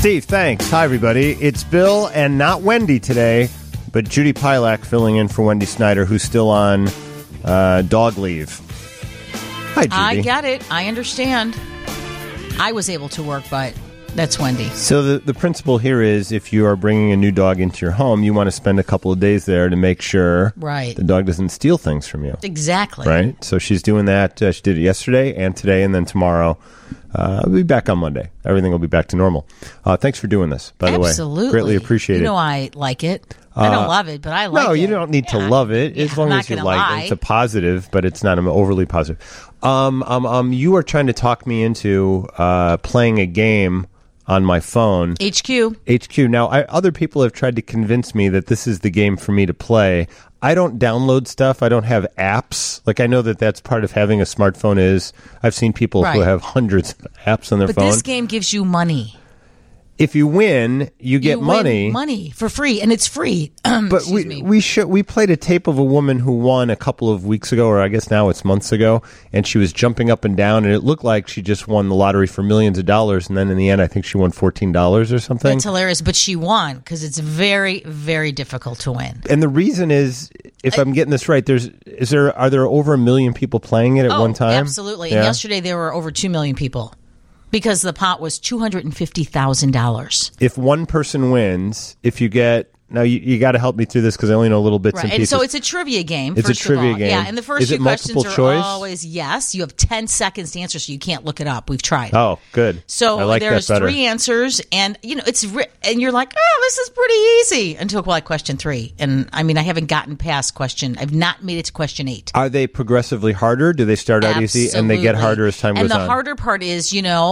Steve, thanks. Hi, everybody. It's Bill and not Wendy today, but Judy Pilak filling in for Wendy Snyder, who's still on dog leave. Hi, Judy. I get it. I understand. I was able to work, but that's Wendy. So the principle here is if you are bringing a new dog into your home, you want to spend a couple of days there to make sure the dog doesn't steal things from you. Exactly. Right? So she's doing that. She did it yesterday and today and then tomorrow. We'll be back on Monday. Everything will be back to normal. Thanks for doing this, by the way. Absolutely. Greatly appreciate it. You know I like it. I don't love it, but I like it. No, you don't need to love it. As long as you like it. It's a positive, but it's not overly positive. You are trying to talk me into playing a game on my phone. HQ. Now, other people have tried to convince me that this is the game for me to play. I don't download stuff. I don't have apps. Like, I know that that's part of having a smartphone is. I've seen people who have hundreds of apps on their phone. But this game gives you money. If you win, you get money. Money for free, and it's free. But we played a tape of a woman who won a couple of weeks ago, or I guess now it's months ago, and she was jumping up and down, and it looked like she just won the lottery for millions of dollars, and then in the end, I think she won $14 or something. That's hilarious, but she won because it's very, very difficult to win. And the reason is, if I'm getting this right, are there over 1 million people playing it at one time? Absolutely. Yeah. And yesterday there were over 2 million people. Because the pot was $250,000. If one person wins, if you get... Now, you got to help me through this because I only know little bits and pieces. And so it's a trivia game, It's first a trivia of all. game. Yeah, and the first few questions are choice? always yes. You have 10 seconds to answer, so you can't look it up. We've tried. Oh, good. So I like there's that better. 3 answers, and and you're like, this is pretty easy until question 3. And I mean, I haven't gotten past I've not made it to question 8. Are they progressively harder? Do they start out easy and they get harder as time goes on? And the harder part is,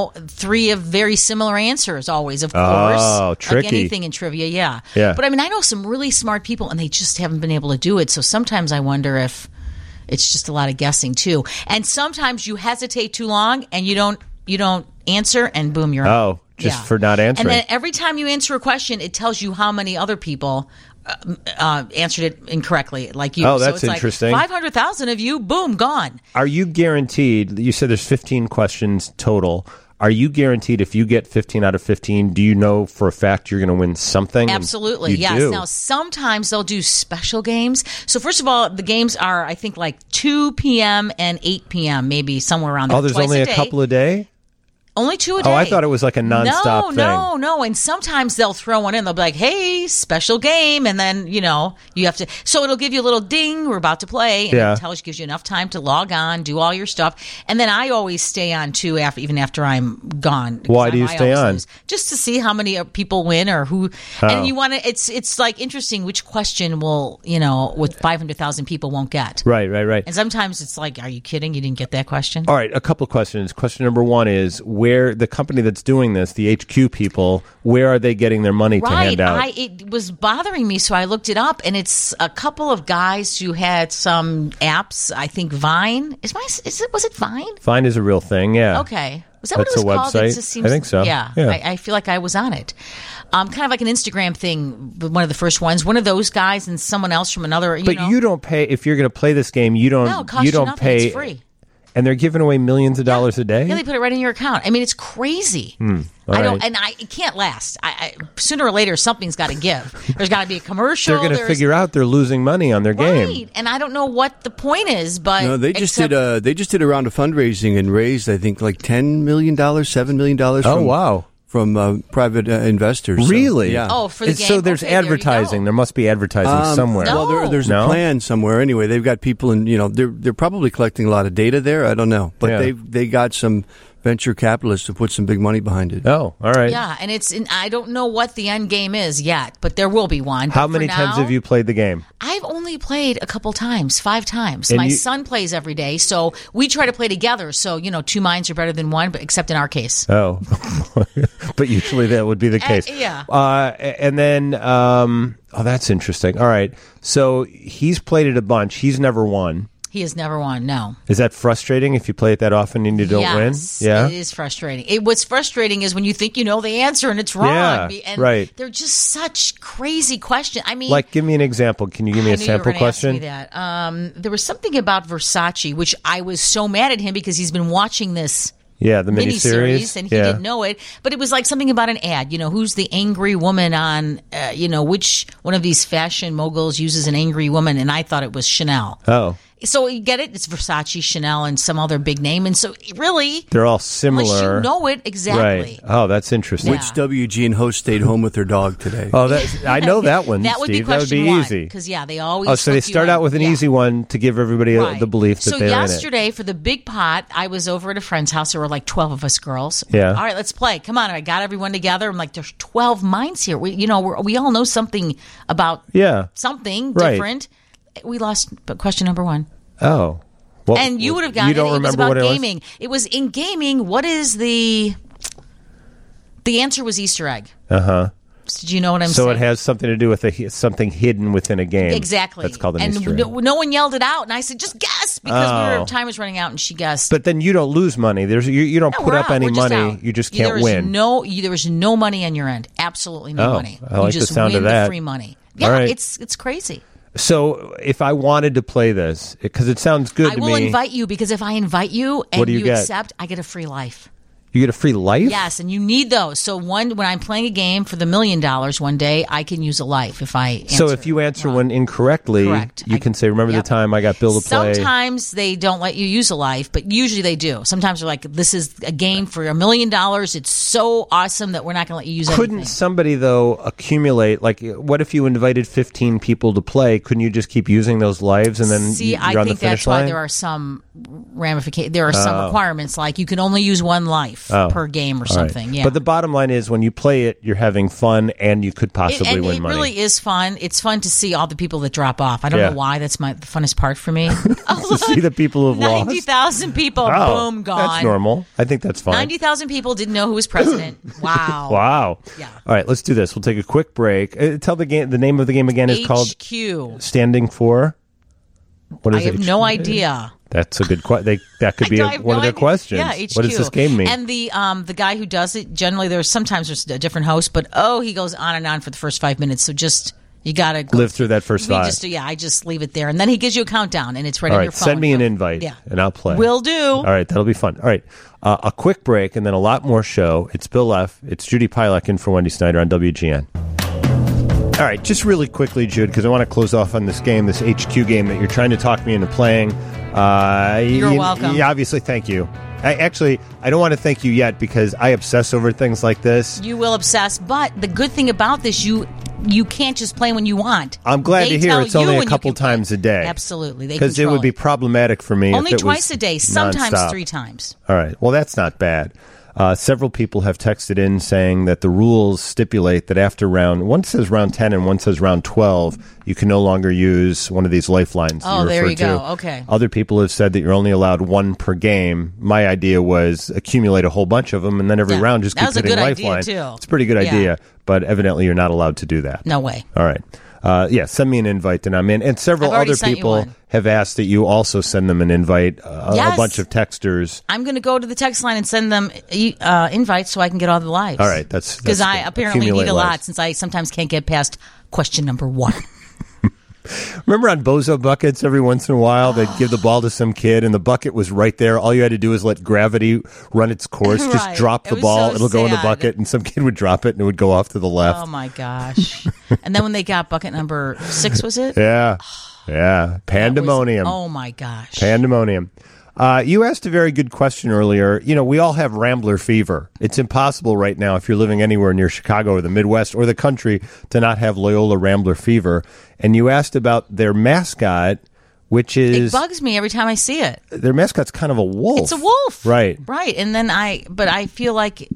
3 of very similar answers always, of course. Oh, tricky. Like anything in trivia, yeah. But I mean, I know some really smart people, and they just haven't been able to do it. So sometimes I wonder if it's just a lot of guessing too. And sometimes you hesitate too long, and you don't answer, and boom, you're out. For not answering. And then every time you answer a question, it tells you how many other people answered it incorrectly, like you. Oh, that's so it's interesting. Like 500,000 of you, boom, gone. Are you guaranteed? You said there's 15 questions total. Are you guaranteed if you get 15 out of 15, do you know for a fact you're going to win something? Absolutely, yes. Do. Now, sometimes they'll do special games. So, first of all, the games are, I think, like 2 p.m. and 8 p.m., maybe somewhere around there. Oh, there's only a couple a day? Only 2 a day. Oh, I thought it was like a nonstop thing. No. And sometimes they'll throw one in. They'll be like, hey, special game. And then, you have to. So it'll give you a little ding. We're about to play. And it gives you enough time to log on, do all your stuff. And then I always stay on, too, even after I'm gone. Why do you stay on? Just to see how many people win or who. Oh. And you want to, it's like interesting which question will, with 500,000 people won't get. Right. And sometimes it's like, are you kidding? You didn't get that question? All right. A couple of questions. Question number 1 is, where the company that's doing this, the HQ people, where are they getting their money to hand out? It was bothering me, so I looked it up, and it's a couple of guys who had some apps. I think Vine. Was it Vine? Vine is a real thing, yeah. Okay. Was that That's what it was called? Website? It just seems, I think so. Yeah. I feel like I was on it. Kind of like an Instagram thing, one of the first ones. One of those guys and someone else from another. But you don't pay, if you're going to play this game, you don't it costs pay. It's free. And they're giving away millions of dollars a day? Yeah, they put it right in your account. I mean, it's crazy. It can't last. Sooner or later, something's got to give. There's got to be a commercial. They're going to figure out they're losing money on their game. Right, and I don't know what the point is, but... No, they just did a round of fundraising and raised, I think, like $10 million, $7 million. Oh, wow. From private investors. Really? So, yeah. Oh, for the game. So there's advertising. There must be advertising somewhere. No. Well, there's a plan somewhere. Anyway, they've got people, and they're probably collecting a lot of data there. I don't know, but they got some venture capitalists to put some big money behind it. Oh, all right. Yeah, and I don't know what the end game is yet, but there will be one. How many times have you played the game? I've only played a couple times, 5 times. My son plays every day, so we try to play together. So, 2 minds are better than one, but except in our case. Oh, but usually that would be the case. Yeah. And then, that's interesting. All right. So he's played it a bunch. He's never won. He has never won, no. Is that frustrating if you play it that often and you don't win? Yeah, it is frustrating. What's frustrating is when you think you know the answer and it's wrong. Yeah, and right. They're just such crazy questions. I mean... Like, give me an example. Can you give me a sample question? Ask me that. There was something about Versace, which I was so mad at him because he's been watching this Yeah, the miniseries, and he didn't know it. But it was like something about an ad. Who's the angry woman on? Which one of these fashion moguls uses an angry woman? And I thought it was Chanel. Oh. So you get it? It's Versace, Chanel, and some other big name. And so really... They're all similar. Unless you know it exactly. Right. Oh, that's interesting. Which WGN host stayed home with their dog today? Oh, I know that one, that would Steve. Be question that would be one, easy. Because, they always... Oh, so they start out with an easy one to give everybody the belief that they're in it. So yesterday, for the big pot, I was over at a friend's house. There were like 12 of us girls. Yeah. All right, let's play. Come on. I got everyone together. I'm like, there's 12 minds here. We all know something about something different. We lost question number one. Oh. Well, and you would have gotten it. It was about gaming. It was in gaming. What is the answer was Easter egg. Uh-huh. Did you know what I'm saying? So it has something to do with something hidden within a game. Exactly. That's called an Easter egg. No one yelled it out, and I said, just guess, because time was running out, and she guessed. But then you don't lose money. You don't put up any money. You just can't win. There was no money on your end. Absolutely no money. I like you just the sound win of that. The free money. Yeah, right. It's crazy. So if I wanted to play this, because it sounds good to me. I will invite you, because if I invite you and you accept, I get a free life. You get a free life? Yes, and you need those. So when I'm playing a game for the $1 million one day, I can use a life if I answer. So if you answer one incorrectly, you can say, remember the time I got billed to play? Sometimes they don't let you use a life, but usually they do. Sometimes they're like, this is a game for $1 million. It's so awesome that we're not going to let you use it. Couldn't somebody, though, accumulate, like, what if you invited 15 people to play? Couldn't you just keep using those lives and then you're on the finish line? I think that's why there are some ramifications. There are some requirements, like you can only use one life per game or something. Right. Yeah. But the bottom line is when you play it, you're having fun and you could possibly win money. It really is fun. It's fun to see all the people that drop off. I don't know why. That's the funnest part for me. To see the people who've 90,000 people, boom, gone. That's normal. I think that's fine. 90,000 people didn't know who was president. Wow. Wow. Yeah. All right, let's do this. We'll take a quick break. Tell the name of the game again is called HQ. Standing for? What is I have HQ? no idea. That's a good question. That could be one of their questions. Yeah, HQ. What does this game mean? And the guy who does it, generally there's a different host, but he goes on and on for the first 5 minutes. So just you got to live through that first 5. I just leave it there, and then he gives you a countdown, and it's right on your phone. Send me an invite, and I'll play. Will do. All right, that'll be fun. All right, a quick break, and then a lot more show. It's Bill F. It's Judy Pilek in for Wendy Snyder on WGN. All right, just really quickly, Jude, because I want to close off on this game, this HQ game that you're trying to talk me into playing. You're welcome. Obviously, thank you. I don't want to thank you yet because I obsess over things like this. You will obsess, but the good thing about this, you can't just play when you want. I'm glad to hear it's only a couple times a day. Absolutely. Because it would be problematic for me only if it twice was a day, sometimes nonstop. 3 times. All right. Well, that's not bad. Several people have texted in saying that the rules stipulate that after one says round 10 and one says round 12, you can no longer use one of these lifelines. Oh, there you go. Okay. Other people have said that you're only allowed 1 per game. My idea was accumulate a whole bunch of them, and then every round just keep hitting lifeline. Idea too. It's a pretty good idea, but evidently you're not allowed to do that. No way. All right. Send me an invite and I'm in. And several other people have asked that you also send them an invite, a bunch of texters. I'm going to go to the text line and send them invites so I can get all the lives. All right. That's because I apparently need a lot since I sometimes can't get past question number 1. Remember on Bozo Buckets, every once in a while, they'd give the ball to some kid, and the bucket was right there. All you had to do is let gravity run its course. Right. Just drop the ball. It'll go in the bucket, and some kid would drop it, and it would go off to the left. Oh, my gosh. And then when they got bucket number 6, was it? Yeah. Yeah. Pandemonium. Oh, my gosh. Pandemonium. You asked a very good question earlier. You know, we all have Rambler fever. It's impossible right now, if you're living anywhere near Chicago or the Midwest or the country, to not have Loyola Rambler fever. And you asked about their mascot, which is... It bugs me every time I see it. Their mascot's kind of a wolf. It's a wolf. Right. Right. And then but I feel like,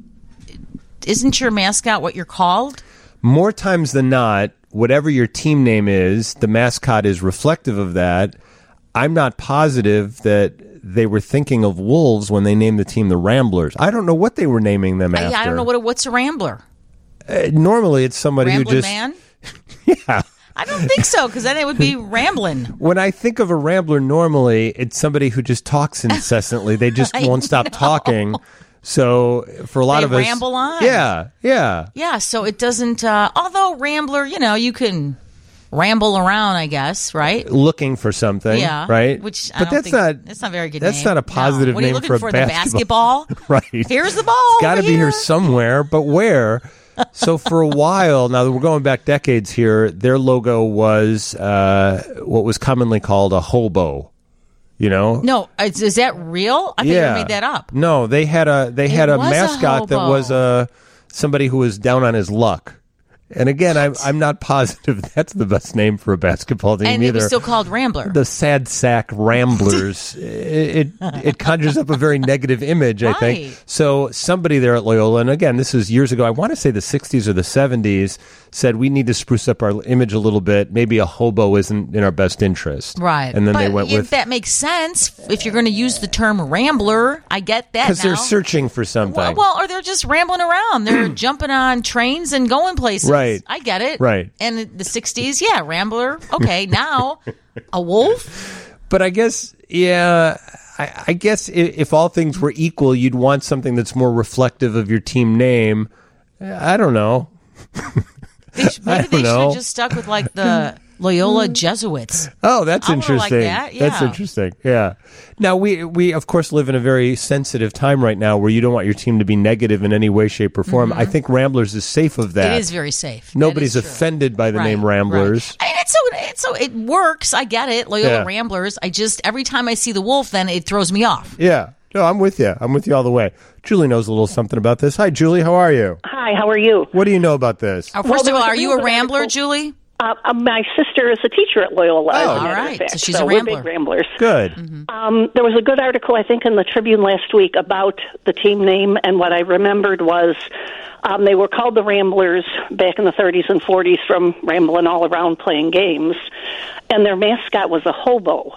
isn't your mascot what you're called? More times than not, whatever your team name is, the mascot is reflective of that. I'm not positive that they were thinking of wolves when they named the team the Ramblers. I don't know what they were naming them after. I don't know what's a Rambler. Normally, it's somebody Ramblin' who just... man? Yeah. I don't think so, because then it would be rambling. When I think of a Rambler, normally, it's somebody who just talks incessantly. They just won't stop talking. So for a lot of us... They ramble on. Yeah, yeah. Yeah, so it doesn't... although Rambler, you can... ramble around, I guess, right? Looking for something, right? Which, that's not very good. That's not a positive name for a basketball. What are you looking for? The basketball? Right. Here's the ball. It's got to be here somewhere, but where? So for a while, now we're going back decades here, their logo was what was commonly called a hobo. You know? No, is that real? I think you made that up. No, they had a mascot that was somebody who was down on his luck. And again, I'm not positive that's the best name for a basketball team either. And it was still called Rambler. The Sad Sack Ramblers. it conjures up a very negative image, I think. So somebody there at Loyola, and again, this is years ago, I want to say the 60s or the 70s, said we need to spruce up our image a little bit. Maybe a hobo isn't in our best interest. Right. And then they went with... that makes sense. If you're going to use the term Rambler, I get that because they're searching for something. Well, or they're just rambling around. They're jumping on trains and going places. Right. I get it. Right. And the 60s, Rambler. Okay, now a wolf? But I guess, I guess if all things were equal, you'd want something that's more reflective of your team name. I don't know. Maybe they should have just stuck with like the Loyola Jesuits. Oh, that's interesting. Like that. That's interesting. Yeah. Now we of course live in a very sensitive time right now where you don't want your team to be negative in any way, shape, or form. I think Ramblers is safe of that. It is very safe. Nobody's offended by the name Ramblers. Right. So it works. I get it. Loyola Ramblers. I just every time I see the wolf, then it throws me off. Yeah. No, I'm with you. I'm with you all the way. Julie knows a little something about this. Hi, Julie. How are you? Hi. How are you? What do you know about this? First of all, are you a Rambler, Julie? My sister is a teacher at Loyola. Oh, all right. So she's a Rambler. We're big Ramblers. Good. There was a good article, I think, in the Tribune last week about the team name, and what I remembered was they were called the Ramblers back in the 30s and 40s from rambling all around playing games, and their mascot was a hobo.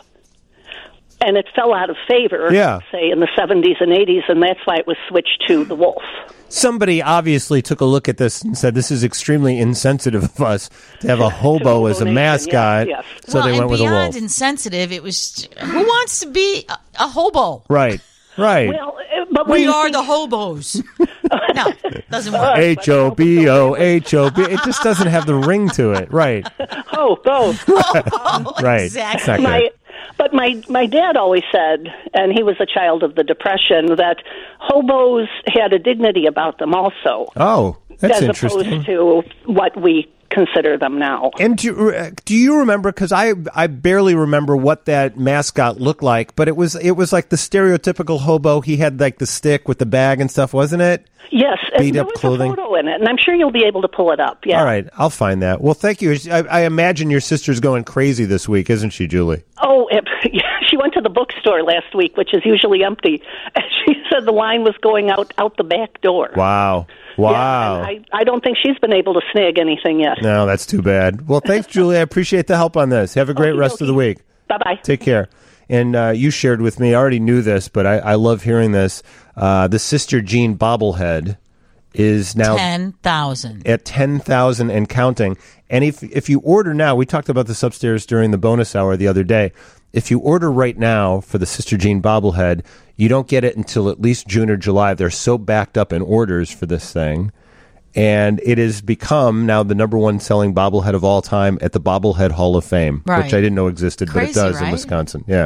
And it fell out of favor, say, in the 70s and 80s, and that's why it was switched to the wolf. Somebody obviously took a look at this and said, this is extremely insensitive of us to have a hobo as a mascot. Yes. So they went with a wolf. Beyond insensitive, it was, who wants to be a hobo? Right. Well, but we are the hobos. No, doesn't work. H-O-B-O, H-O-B. It just doesn't have the ring to it. Right. Hobo. Right. Exactly. But my dad always said, and he was a child of the Depression, that hobos had a dignity about them also. Oh, that's interesting. As opposed to what we consider them now. And do you remember, because I barely remember what that mascot looked like, but it was like the stereotypical hobo. He had like the stick with the bag and stuff, wasn't it? Yes, beat up clothing. There was a photo in it, and I'm sure you'll be able to pull it up. Yeah. All right, I'll find that. Well, thank you. I imagine your sister's going crazy this week, isn't she, Julie? Oh, she went to the bookstore last week, which is usually empty, and she said the line was going out the back door. Wow. Yeah, I don't think she's been able to snag anything yet. No, that's too bad. Well, thanks, Julie. I appreciate the help on this. Have a great rest of the week. Bye-bye. Take care. And you shared with me, I already knew this, but I love hearing this. The Sister Jean bobblehead is now 10,000 at 10,000 and counting. And if you order now, we talked about this upstairs during the bonus hour the other day. If you order right now for the Sister Jean bobblehead, you don't get it until at least June or July. They're so backed up in orders for this thing. And it has become now the number one selling bobblehead of all time at the Bobblehead Hall of Fame, which I didn't know existed, but it does in Wisconsin. Yeah.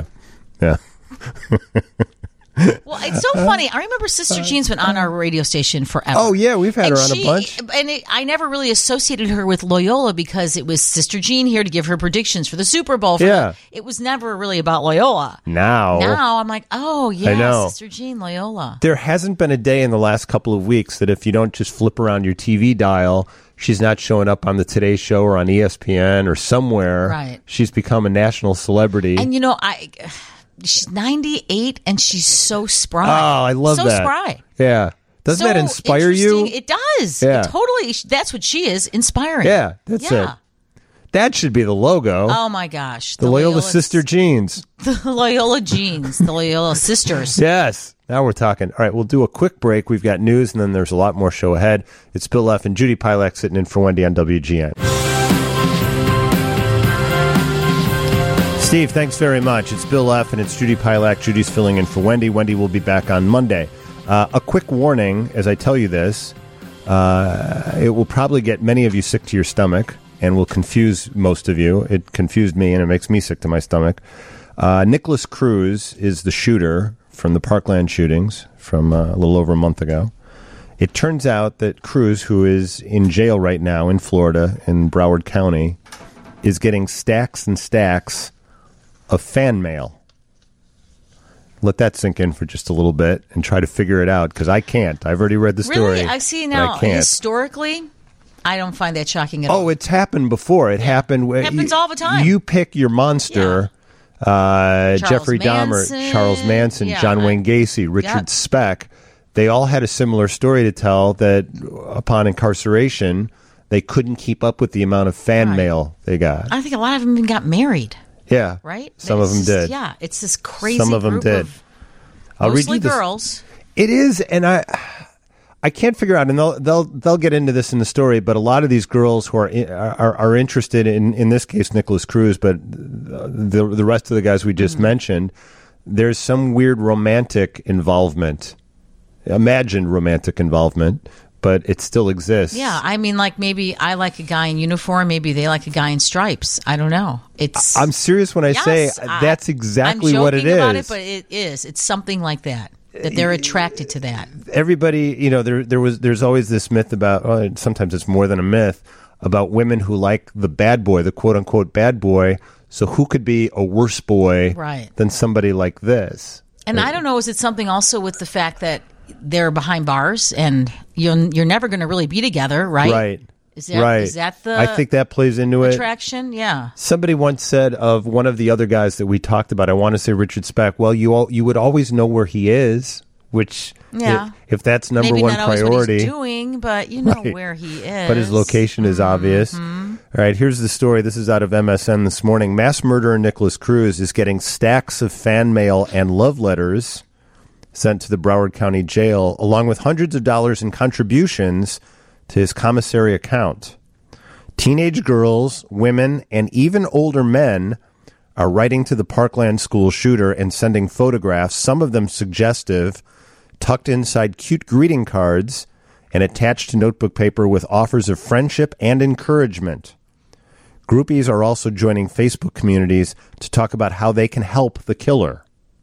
Well, it's so funny. I remember Sister Jean's been on our radio station forever. Oh, yeah, we've had her on a bunch. And I never really associated her with Loyola because it was Sister Jean here to give her predictions for the Super Bowl. It was never really about Loyola. Now I'm like, oh, yeah, Sister Jean, Loyola. There hasn't been a day in the last couple of weeks that if you don't just flip around your TV dial, she's not showing up on the Today Show or on ESPN or somewhere. Right. She's become a national celebrity. And, she's 98 and she's so spry. Oh, I love that. So spry. Yeah. Doesn't that inspire you? It does. Yeah. Totally. That's what she is, inspiring. Yeah, that's it. That should be the logo. Oh, my gosh. The Loyola Sister Jeans. The Loyola Jeans. The Loyola Sisters. Yes. Now we're talking. All right, we'll do a quick break. We've got news, and then there's a lot more show ahead. It's Bill F. and Judy Pilak sitting in for Wendy on WGN. Steve, thanks very much. It's Bill F. and it's Judy Pilak. Judy's filling in for Wendy. Wendy will be back on Monday. A quick warning as I tell you this. It will probably get many of you sick to your stomach, and will confuse most of you. It confused me, and it makes me sick to my stomach. Nikolas Cruz is the shooter from the Parkland shootings from a little over a month ago. It turns out that Cruz, who is in jail right now in Florida, in Broward County, is getting stacks and stacks of fan mail. Let that sink in for just a little bit and try to figure it out, because I can't. I've already read the story. Really? I see now. Historically, I don't find that shocking at all. Oh, it's happened before. It happened. It happens all the time. You pick your monster. Yeah. Jeffrey Dahmer, Charles Manson, John Wayne Gacy, Richard Speck. They all had a similar story to tell, that upon incarceration, they couldn't keep up with the amount of fan mail they got. I think a lot of them even got married. Yeah. Right? Some of them did. Yeah. It's this crazy Some of them did. I'll mostly girls. It is, and I can't figure out, and they'll get into this in the story, but a lot of these girls who are interested in this case, Nikolas Cruz, but the rest of the guys we just mentioned, there's some weird romantic involvement, imagined romantic involvement, but it still exists. Yeah, I mean, like maybe I like a guy in uniform, maybe they like a guy in stripes. I don't know. I'm serious when I say that's exactly what it is. I'm joking about it, but it is. It's something like that they're attracted to that. Everybody, there's always this myth about, sometimes it's more than a myth, about women who like the bad boy, the quote-unquote bad boy. So who could be a worse boy than somebody like this? And I don't know, is it something also with the fact that they're behind bars and you're never going to really be together, right? Right. Is that the I think that plays into attraction? Yeah. Somebody once said of one of the other guys that we talked about, I want to say Richard Speck, well, you would always know where he is, which if that's number maybe one not priority. Always what he's doing, but you know where he is. But his location is obvious. All right, here's the story. This is out of MSN this morning. Mass murderer Nikolas Cruz is getting stacks of fan mail and love letters sent to the Broward County Jail, along with hundreds of dollars in contributions to his commissary account. Teenage girls, women, and even older men are writing to the Parkland school shooter and sending photographs, some of them suggestive, tucked inside cute greeting cards and attached to notebook paper with offers of friendship and encouragement. Groupies are also joining Facebook communities to talk about how they can help the killer.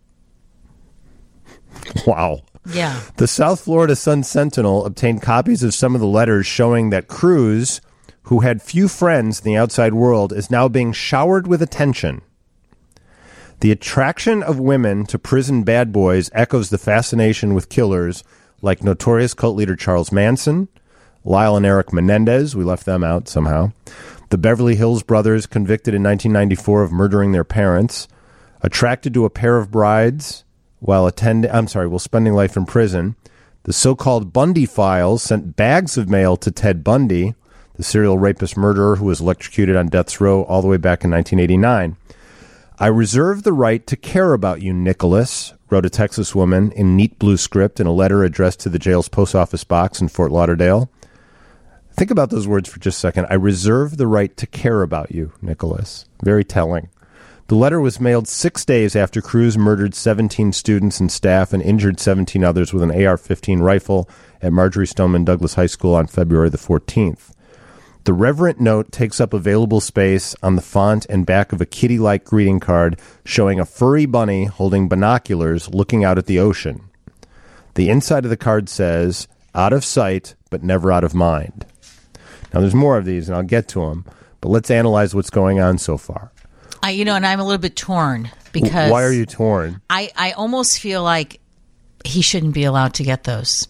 Wow. Yeah. The South Florida Sun-Sentinel obtained copies of some of the letters showing that Cruz, who had few friends in the outside world, is now being showered with attention. The attraction of women to prison bad boys echoes the fascination with killers like notorious cult leader Charles Manson, Lyle and Eric Menendez, we left them out somehow, the Beverly Hills brothers convicted in 1994 of murdering their parents, attracted to a pair of brides while spending life in prison. The so-called Bundy files sent bags of mail to Ted Bundy, the serial rapist murderer who was electrocuted on death's row all the way back in 1989. I reserve the right to care about you, Nicholas, wrote a Texas woman in neat blue script in a letter addressed to the jail's post office box in Fort Lauderdale. Think about those words for just a second. I reserve the right to care about you, Nicholas. Very telling. The letter was mailed 6 days after Cruz murdered 17 students and staff and injured 17 others with an AR-15 rifle at Marjorie Stoneman Douglas High School on February the 14th. The reverent note takes up available space on the front and back of a kitty-like greeting card showing a furry bunny holding binoculars looking out at the ocean. The inside of the card says, "Out of sight, but never out of mind." Now, there's more of these, and I'll get to them, but let's analyze what's going on so far. And I'm a little bit torn because... Why are you torn? I almost feel like he shouldn't be allowed to get those.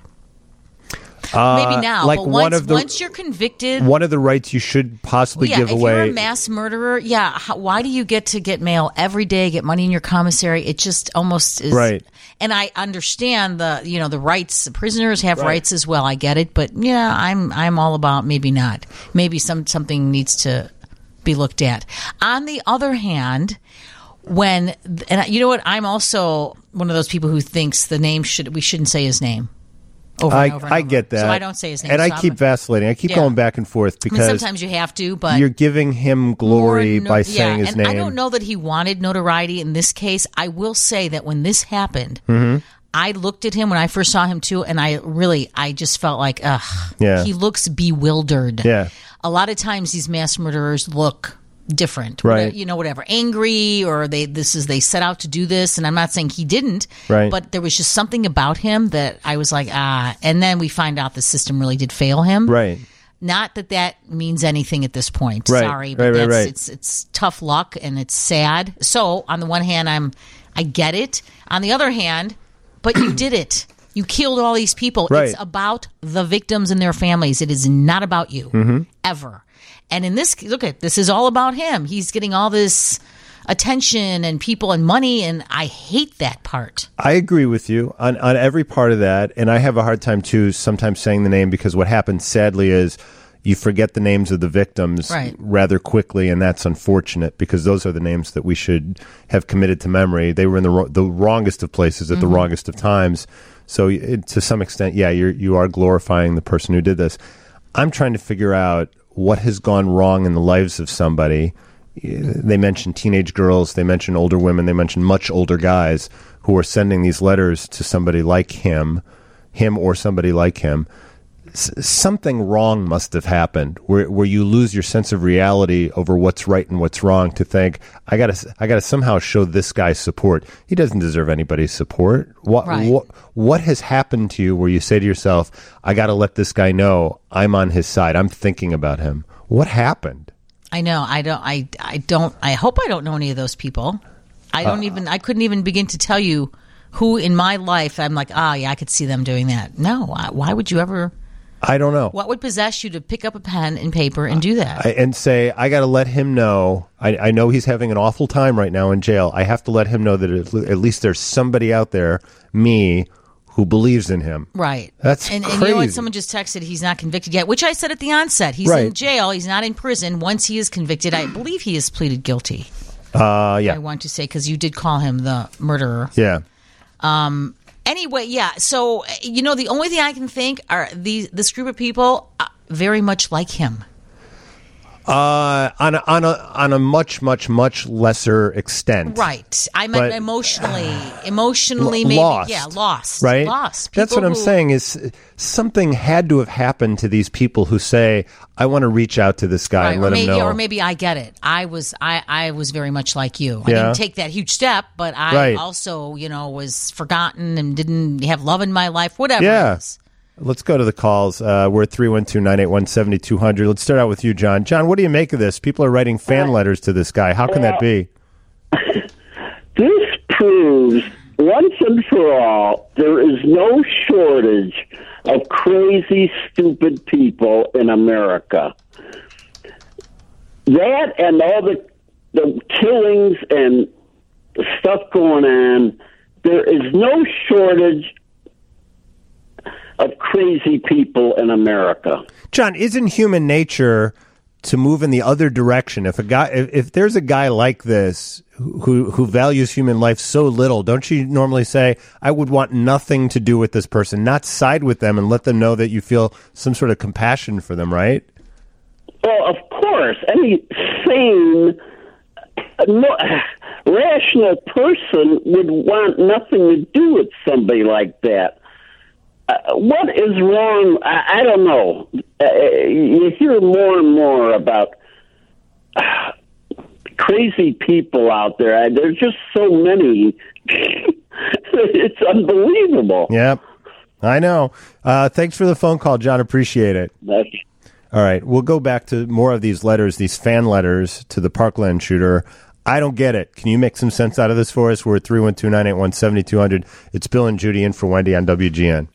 Maybe now, like but once you're convicted... One of the rights you should possibly give away... if you're a mass murderer, why do you get to get mail every day, get money in your commissary? It just almost is... Right. And I understand the rights. The prisoners have rights as well. I get it. But, I'm all about maybe not. Maybe something needs to be looked at. On the other hand... and you know what? I'm also one of those people who thinks we shouldn't say his name. Over and over. I get that. So I don't say his name. And I keep vacillating. I keep going back and forth because sometimes you have to, but you're giving him glory by saying his name. I don't know that he wanted notoriety in this case. I will say that when this happened, I looked at him when I first saw him too, and I just felt like, he looks bewildered. Yeah. A lot of times these mass murderers look different, right? Whatever, angry, or they set out to do this. And I'm not saying he didn't, right? But there was just something about him that I was like, And then we find out the system really did fail him, right? Not that means anything at this point. Right. Sorry, but it's tough luck and it's sad. So on the one hand, I get it. On the other hand, but you did it. You killed all these people. Right. It's about the victims and their families. It is not about you ever. And in this, this is all about him. He's getting all this attention and people and money, and I hate that part. I agree with you on every part of that, and I have a hard time, too, sometimes saying the name, because what happens, sadly, is you forget the names of the victims rather quickly, and that's unfortunate, because those are the names that we should have committed to memory. They were in the wrongest of places at the wrongest of times. So to some extent, you are glorifying the person who did this. I'm trying to figure out what has gone wrong in the lives of somebody. They mentioned teenage girls, they mentioned older women, they mentioned much older guys who are sending these letters to somebody like him or somebody like him. Something wrong must have happened where you lose your sense of reality over what's right and what's wrong to think, I gotta somehow show this guy support. He doesn't deserve anybody's support. What has happened to you where you say to yourself, I gotta let this guy know I'm on his side. I'm thinking about him. What happened? I know. I hope I don't know any of those people. I couldn't even begin to tell you who in my life I'm like, I could see them doing that. No. Why would you ever? I don't know. What would possess you to pick up a pen and paper and do that? And say, I got to let him know. I know he's having an awful time right now in jail. I have to let him know that at least there's somebody out there, me, who believes in him. Right. That's crazy. And you know what? Someone just texted he's not convicted yet, which I said at the onset. He's in jail. He's not in prison. Once he is convicted, I believe he has pleaded guilty. Yeah. I want to say, because you did call him the murderer. Yeah. Anyway, yeah. So, the only thing I can think are this group of people very much like him. On a much, much, much lesser extent. Right. I meant emotionally maybe. Lost. Yeah, lost. Right? Lost. That's what I'm saying is something had to have happened to these people who say, I want to reach out to this guy and let him know. Or maybe I get it. I was very much like you. I didn't take that huge step, but I also, was forgotten and didn't have love in my life, whatever it is. Let's go to the calls. We're at 312-981-7200. Let's start out with you, John. John, what do you make of this? People are writing fan letters to this guy. How can that be? This proves once and for all there is no shortage of crazy, stupid people in America. That and all the killings and stuff going on, there is no shortage of crazy people in America. John, isn't human nature to move in the other direction? If there's a guy like this who values human life so little, don't you normally say, I would want nothing to do with this person, not side with them and let them know that you feel some sort of compassion for them, right? Well, of course. Any sane, rational person would want nothing to do with somebody like that. What is wrong? I don't know. You hear more and more about crazy people out there. There's just so many. It's unbelievable. Yep, I know. Thanks for the phone call, John. Appreciate it. All right, we'll go back to more of these letters, these fan letters to the Parkland shooter. I don't get it. Can you make some sense out of this for us? We're at 312-981-7200. It's Bill and Judy in for Wendy on WGN.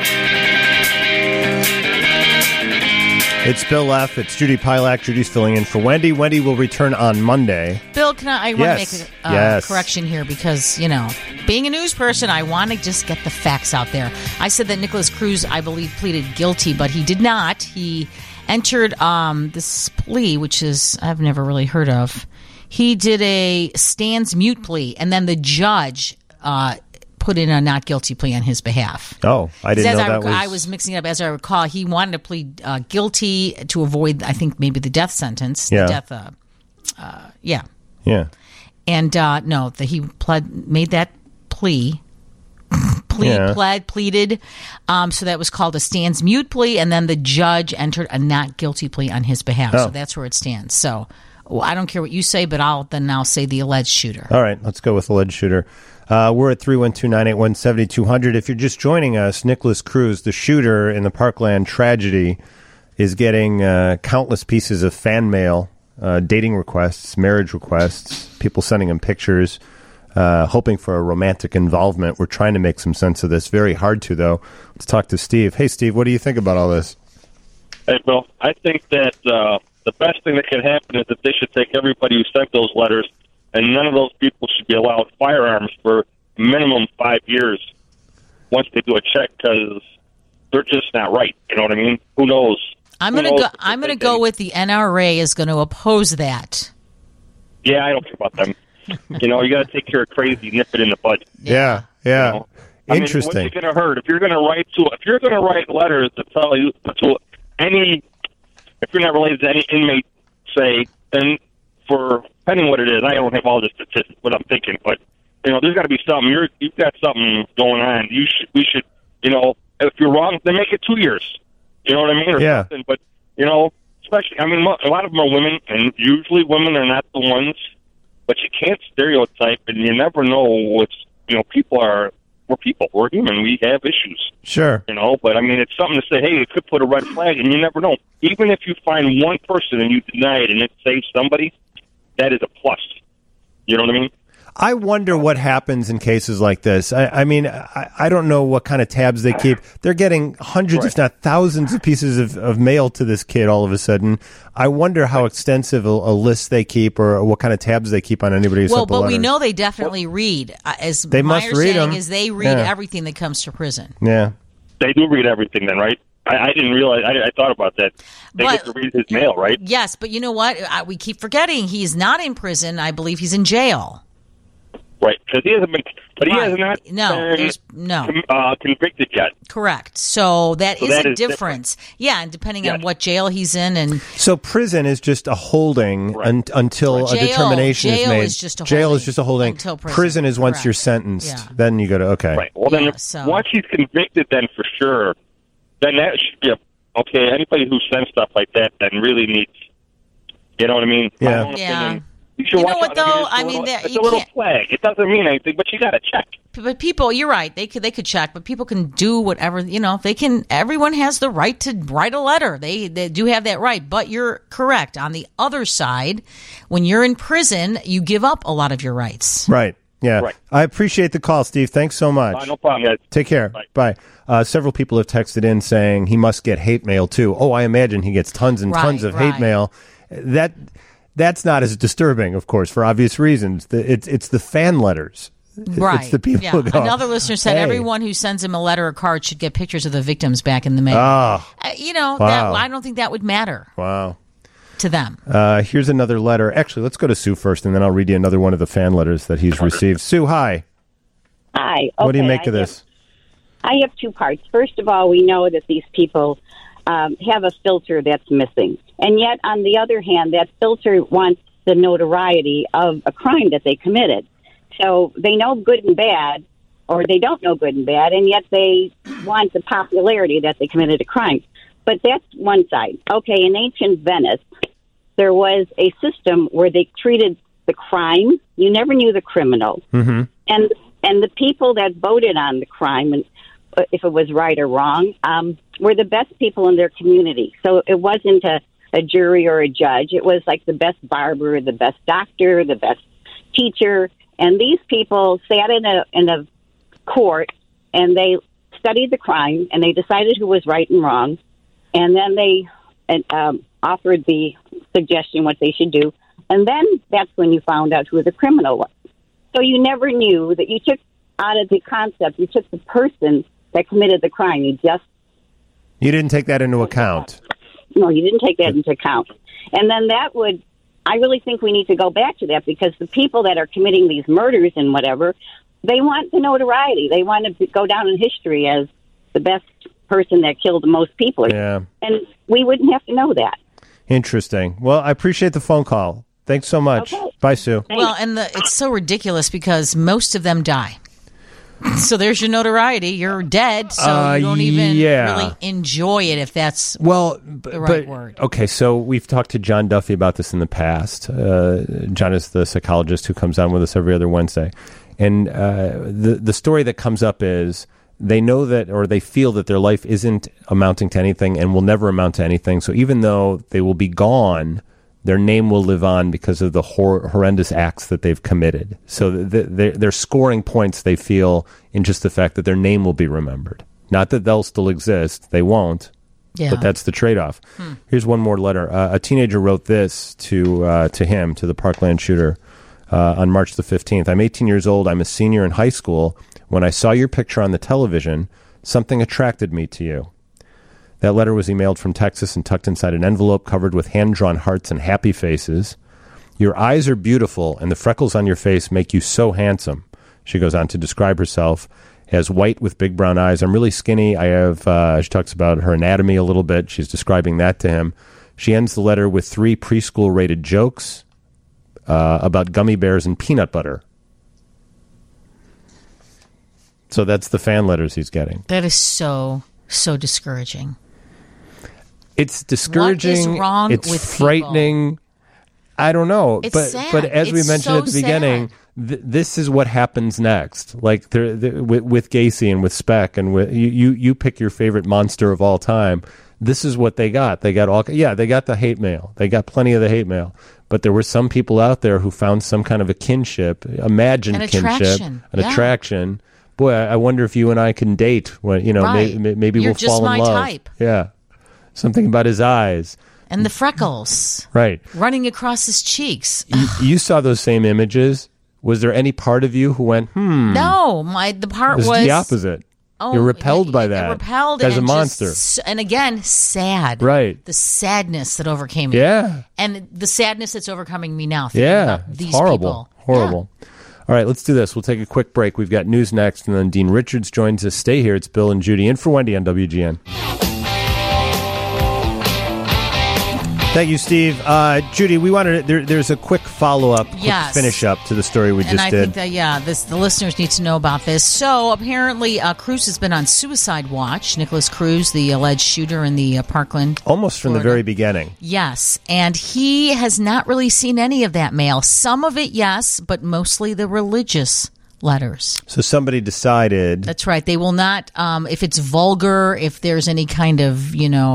It's Bill F. It's Judy Pilak. Judy's filling in for Wendy. Wendy will return on Monday. Bill, I want to make a correction here because, being a news person, I want to just get the facts out there. I said that Nicholas Cruz, I believe, pleaded guilty, but he did not. He entered this plea, which is I've never really heard of. He did a stands mute plea, and then the judge put in a not guilty plea on his behalf. Oh, I didn't know that was... I was mixing it up. As I recall, he wanted to plead guilty to avoid, I think, maybe the death sentence. Yeah. The death, yeah. Yeah. And no, he made that plea. pleaded. So that was called a stands mute plea, and then the judge entered a not guilty plea on his behalf. So that's where it stands. So I don't care what you say, but I'll say the alleged shooter. All right, let's go with alleged shooter. We're at 312-981-7200. If you're just joining us, Nicholas Cruz, the shooter in the Parkland tragedy, is getting countless pieces of fan mail, dating requests, marriage requests, people sending him pictures, hoping for a romantic involvement. We're trying to make some sense of this. Very hard to, though. Let's talk to Steve. Hey, Steve, what do you think about all this? Hey, Bill, I think that the best thing that can happen is that they should take everybody who sent those letters, and none of those people should be allowed firearms for minimum 5 years once they do a check, because they're just not right. You know what I mean? Who knows? I'm gonna go with the NRA is going to oppose that. Yeah, I don't care about them. You got to take care of crazy, nip it in the bud. Yeah. Interesting. What's it going to hurt if you're going to write letters to tell you if you're not related to any inmate, say, then for depending what it is, I don't have all the statistics, what I'm thinking, but there's got to be something. You've got something going on. We should, if you're wrong, then make it 2 years. You know what I mean? Or something. But especially, a lot of them are women, and usually women are not the ones. But you can't stereotype, and you never know what's. We're people. We're human. We have issues. Sure. But it's something to say. Hey, it could put a red flag, and you never know. Even if you find one person and you deny it, and it saves somebody, that is a plus. You know what I mean? I wonder what happens in cases like this. I don't know what kind of tabs they keep. They're getting hundreds, if not thousands, of pieces of mail to this kid all of a sudden. I wonder how extensive a list they keep or what kind of tabs they keep on anybody who sent the letters. We know they definitely read. As they must read them. They read everything that comes to prison. Yeah. They do read everything then, right? I didn't realize. I thought about that. They get to read his mail, right? Yes, but you know what? We keep forgetting he's not in prison. I believe he's in jail. Right, because he hasn't been, but he has not been convicted yet. Correct. So that is a difference. Yeah, and depending on what jail he's in, and so prison is just a holding until a determination is made. Jail is just a holding until prison. Prison is once you're sentenced. Yeah. Then you go to Right. Well, then once he's convicted, then for sure, then that should be okay. Anybody who sends stuff like that then really needs. You know what I mean? Yeah. Yeah. You know what, though? It's a little flag. It doesn't mean anything, but you got to check. But people, you're right. They could check, but people can do whatever. They can. Everyone has the right to write a letter. They do have that right. But you're correct. On the other side, when you're in prison, you give up a lot of your rights. Right. Yeah. Right. I appreciate the call, Steve. Thanks so much. No problem, guys. Take care. Bye. Several people have texted in saying he must get hate mail too. Oh, I imagine he gets tons and tons of hate mail. That's not as disturbing, of course, for obvious reasons. It's the fan letters. Right. It's the people who go, another listener said everyone who sends him a letter or card should get pictures of the victims back in the mail. Wow. I don't think that would matter. Wow. To them. Here's another letter. Actually, let's go to Sue first, and then I'll read you another one of the fan letters that he's received. Sue, hi. Hi. Okay, what do you make of this? I have two parts. First of all, we know that these people have a filter that's missing. And yet, on the other hand, that filter wants the notoriety of a crime that they committed. So they know good and bad, or they don't know good and bad, and yet they want the popularity that they committed a crime. But that's one side. Okay, in ancient Venice, there was a system where they treated the crime. You never knew the criminal. Mm-hmm. And the people that voted on the crime, and if it was right or wrong, were the best people in their community. So it wasn't a jury or a judge. It was like the best barber, the best doctor, the best teacher. And these people sat in a court, and they studied the crime, and they decided who was right and wrong. And then they offered the suggestion what they should do. And then that's when you found out who the criminal was. So you never knew that you took out of the concept, you took the person that committed the crime. You didn't take that into account. No, you didn't take that into account. And then I really think we need to go back to that, because the people that are committing these murders and whatever, they want the notoriety. They want to go down in history as the best person that killed the most people. Yeah. And we wouldn't have to know that. Interesting. Well, I appreciate the phone call. Thanks so much. Okay. Bye, Sue. Well, and it's so ridiculous because most of them die. So there's your notoriety. You're dead, so you don't even really enjoy it, if that's the right word. Okay, so we've talked to John Duffy about this in the past. John is the psychologist who comes on with us every other Wednesday. And the story that comes up is they know that, or they feel that their life isn't amounting to anything and will never amount to anything. So even though they will be gone, their name will live on because of the horrendous acts that they've committed. So they're scoring points, they feel, in just the fact that their name will be remembered. Not that they'll still exist. They won't. Yeah. But that's the trade-off. Here's one more letter. A teenager wrote this to him, to the Parkland shooter, on March the 15th. I'm 18 years old. I'm a senior in high school. When I saw your picture on the television, something attracted me to you. That letter was emailed from Texas and tucked inside an envelope covered with hand-drawn hearts and happy faces. Your eyes are beautiful, and the freckles on your face make you so handsome. She goes on to describe herself as white with big brown eyes. I'm really skinny. She talks about her anatomy a little bit. She's describing that to him. She ends the letter with 3 preschool-rated jokes about gummy bears and peanut butter. So that's the fan letters he's getting. That is so discouraging. It's discouraging. What is wrong it's with frightening. People? I don't know. It's but sad. But as we mentioned at the beginning, this is what happens next. Like with Gacy and with Speck and with you pick your favorite monster of all time. This is what they got. They got they got the hate mail. They got plenty of the hate mail. But there were some people out there who found some kind of a kinship, imagined kinship, an attraction. Boy, I wonder if you and I can date. When maybe You're we'll fall in love. You're just my type. Yeah, something about his eyes and the freckles, right, running across his cheeks. You saw those same images. Was there any part of you who went, No, the part was the opposite. Oh, you're repelled by that. Repelled as a monster. And again, sad. Right. The sadness that overcame me. Yeah. And the sadness that's overcoming me now. Yeah. These horrible. People. Horrible. Yeah. All right, let's do this. We'll take a quick break. We've got news next, and then Dean Richards joins us. Stay here. It's Bill and Judy in for Wendy on WGN. Thank you, Steve. Judy, we wanted there's a quick follow-up, quick finish up to the story we just did. And I think that, the listeners need to know about this. So apparently Cruz has been on suicide watch. Nicholas Cruz, the alleged shooter in the Parkland. Almost from Florida. The very beginning. Yes. And he has not really seen any of that mail. Some of it, yes, but mostly the religious letters. So somebody decided. That's right. They will not, if it's vulgar, if there's any kind of,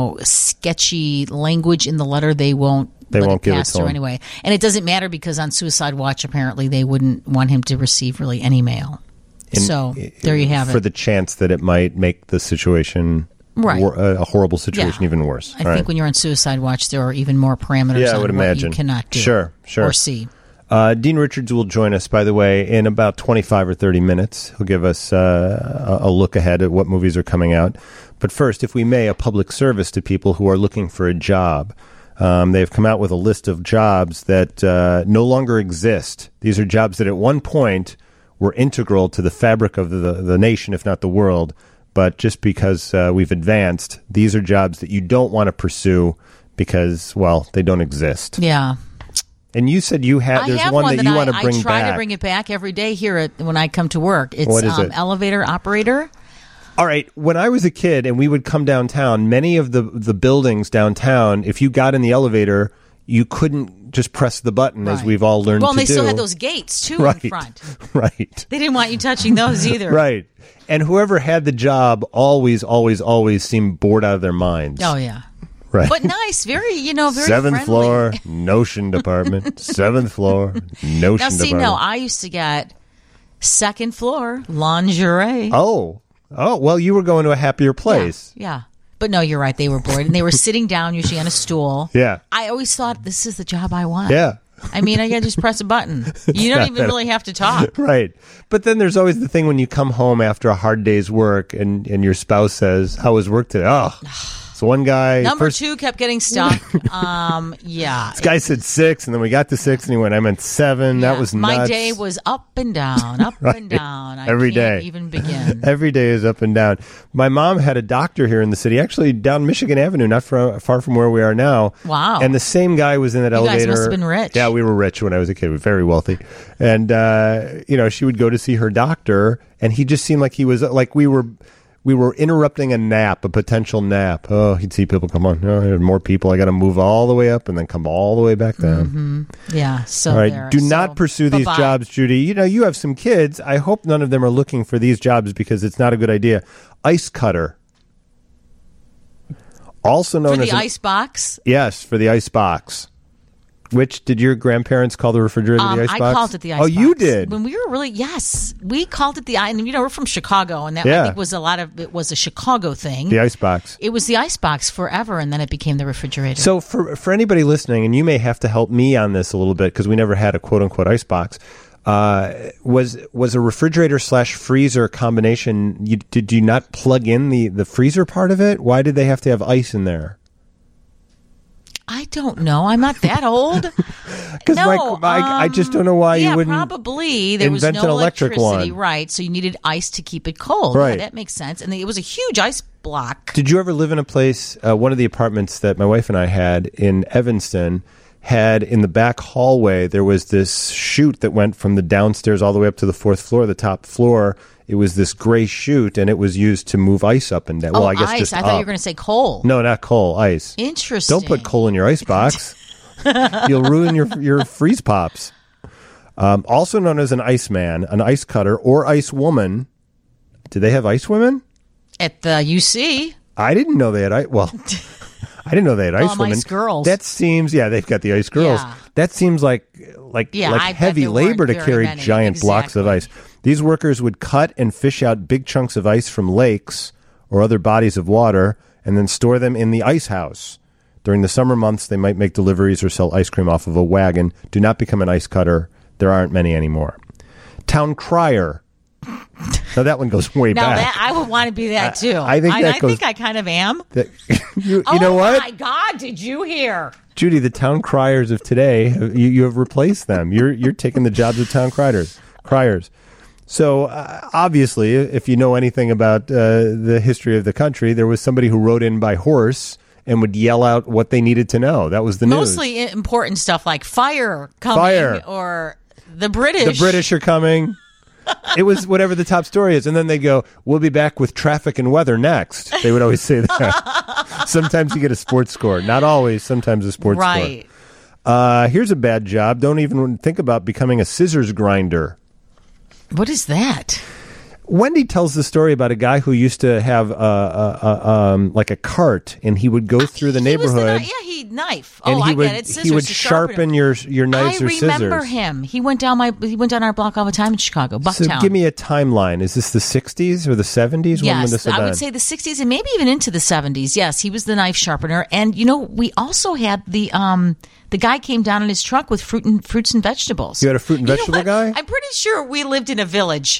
sketchy language in the letter, they won't give it to him anyway. And it doesn't matter because on Suicide Watch, apparently, they wouldn't want him to receive really any mail. So there you have it. For the chance that it might make the situation a horrible situation even worse. I think when you're on Suicide Watch, there are even more parameters on what you cannot do or see. Dean Richards will join us, by the way, in about 25 or 30 minutes. He'll give us a look ahead at what movies are coming out. But first, if we may, a public service to people who are looking for a job. They've come out with a list of jobs that no longer exist. These are jobs that at one point were integral to the fabric of the nation, if not the world. But just because we've advanced, these are jobs that you don't want to pursue because, well, they don't exist. Yeah. And you said there's one that you want to bring back. I try to bring it back every day here when I come to work. It's what is it? Elevator operator. All right. When I was a kid and we would come downtown, many of the buildings downtown, if you got in the elevator, you couldn't just press the button as we've all learned to do. Well, they still had those gates, too, in front. Right. They didn't want you touching those either. Right. And whoever had the job always seemed bored out of their minds. Oh, yeah. Right. But nice, very, very 7th friendly. floor, notion department. 7th floor, notion department. No, I used to get 2nd floor, lingerie. Oh, well, you were going to a happier place. Yeah. But no, you're right. They were bored. And they were sitting down, usually on a stool. Yeah. I always thought, this is the job I want. Yeah. I mean, I got to just press a button. You don't even really have to talk. Right. But then there's always the thing when you come home after a hard day's work and your spouse says, how was work today? Oh, it's One guy... Number 2 kept getting stuck. Yeah. This guy said 6, and then we got to 6, and he went, I meant 7. Yeah. That was nuts. My day was up and down, up right. and down. Every day. Even begin. Every day is up and down. My mom had a doctor here in the city, actually down Michigan Avenue, not far from where we are now. Wow. And the same guy was in that elevator. You guys must have been rich. Yeah, we were rich when I was a kid. We were very wealthy. And, she would go to see her doctor, and he just seemed like he was, like we were interrupting a potential nap. Oh, he'd see people come on. Oh, there's more people. I got to move all the way up and then come all the way back down. Mm-hmm. Yeah. So all right. Do not pursue these jobs, Judy. You have some kids. I hope none of them are looking for these jobs because it's not a good idea. Ice cutter. Also known as ice box? Yes, for the ice box. Which did your grandparents call the refrigerator the ice box? I called it the ice box. Oh, you did? When we were yes. We called it the ice. And, we're from Chicago, and that I think it was a Chicago thing. The ice box. It was the ice box forever, and then it became the refrigerator. So for anybody listening, and you may have to help me on this a little bit because we never had a quote-unquote ice box, was a refrigerator/freezer combination. Did you not plug in the freezer part of it? Why did they have to have ice in there? I don't know. I'm not that old. Because I just don't know why you wouldn't. Probably there was no electricity, right? So you needed ice to keep it cold. Right, that makes sense. And it was a huge ice block. Did you ever live in a place? One of the apartments that my wife and I had in Evanston had in the back hallway. There was this chute that went from the downstairs all the way up to the 4th floor, the top floor. It was this gray chute, and it was used to move ice up and down. I guess ice. I thought you were going to say coal. No, not coal. Ice. Interesting. Don't put coal in your ice box. You'll ruin your freeze pops. Also known as an ice man, an ice cutter, or ice woman. Do they have ice women? At the UC. I didn't know they had ice. Well, I didn't know they had ice women. Ice girls. That seems, they've got the ice girls. Yeah. That seems like heavy labor to carry giant blocks of ice. These workers would cut and fish out big chunks of ice from lakes or other bodies of water and then store them in the ice house. During the summer months, they might make deliveries or sell ice cream off of a wagon. Do not become an ice cutter. There aren't many anymore. Town crier. Now, that one goes way back. Now, I would want to be that, too. I think I kind of am. You know what? Oh, my God. Did you hear? Judy, the town criers of today, you have replaced them. You're taking the jobs of town criers. So, obviously, if you know anything about the history of the country, there was somebody who rode in by horse and would yell out what they needed to know. That was the news. Mostly important stuff like fire coming or the British. The British are coming. It was whatever the top story is. And then they go, we'll be back with traffic and weather next. They would always say that. Sometimes you get a sports score. Not always. Sometimes a sports score. Right. Here's a bad job. Don't even think about becoming a scissors grinder. What is that? Wendy tells the story about a guy who used to have like a cart, and he would go through the neighborhood. He'd knife. I get it. Scissors he would sharpen your knives or scissors. I remember him. He went down our block all the time in Chicago, Bucktown. So give me a timeline. Is this the 60s or the 70s? Yes, I would say the 60s and maybe even into the 70s. Yes, he was the knife sharpener, and we also had the guy came down in his truck with fruits and vegetables. You had a fruit and vegetable guy? I'm pretty sure we lived in a village.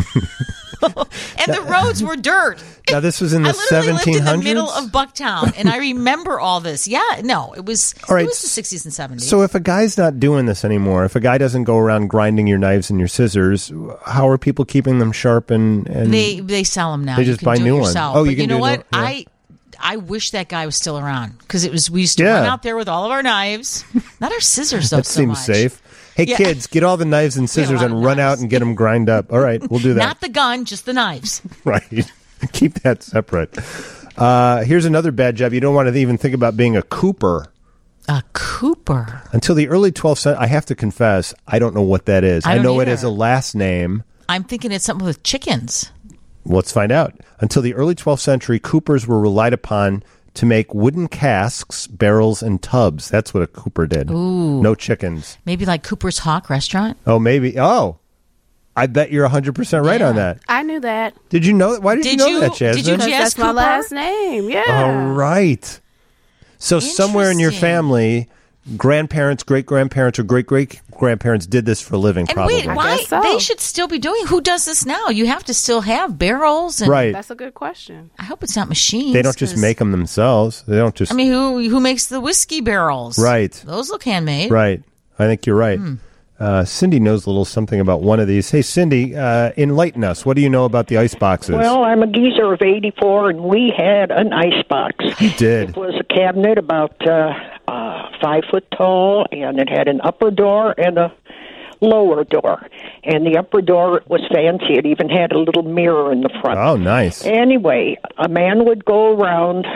And the roads were dirt. Now, this was in the 1700s? I lived in the middle of Bucktown, and I remember all this. Yeah, no, it was the 60s and 70s. So if a guy's not doing this anymore, if a guy doesn't go around grinding your knives and your scissors, how are people keeping them sharp? And They sell them now. They just buy new ones. Oh, you know what? I wish that guy was still around because we used to run out there with all of our knives, not our scissors though. That seems safe. Hey, kids, get all the knives and scissors and run out and get them grind up. All right, we'll do that. Not the gun, just the knives. Right. Keep that separate. Here's another bad job. You don't want to even think about being a cooper. A cooper? Until the early 12th century, I have to confess, I don't know what that is. I know it as a last name. I'm thinking it's something with chickens. Let's find out. Until the early 12th century, coopers were relied upon to make wooden casks, barrels, and tubs. That's what a cooper did. Ooh. No chickens. Maybe like Cooper's Hawk Restaurant? Oh, maybe. Oh, I bet you're 100% right on that. I knew that. Did you know? Why did you know that, Jasmine? Did you guess that's my last name, yeah. All right. So somewhere in your family, grandparents, great-grandparents, or great-great-grandparents did this for a living, and probably. Wait, why? So. They should still be doing. Who does this now? You have to still have barrels. And right. That's a good question. I hope it's not machines. They don't just make them themselves. They don't just... I mean, who makes the whiskey barrels? Right. Those look handmade. Right. I think you're right. Cindy knows a little something about one of these. Hey, Cindy, enlighten us. What do you know about the ice boxes? Well, I'm a geezer of 84, and we had an ice box. You did? It was a cabinet about 5 foot tall, and it had an upper door and a lower door. And the upper door was fancy. It even had a little mirror in the front. Oh, nice. Anyway, a man would go around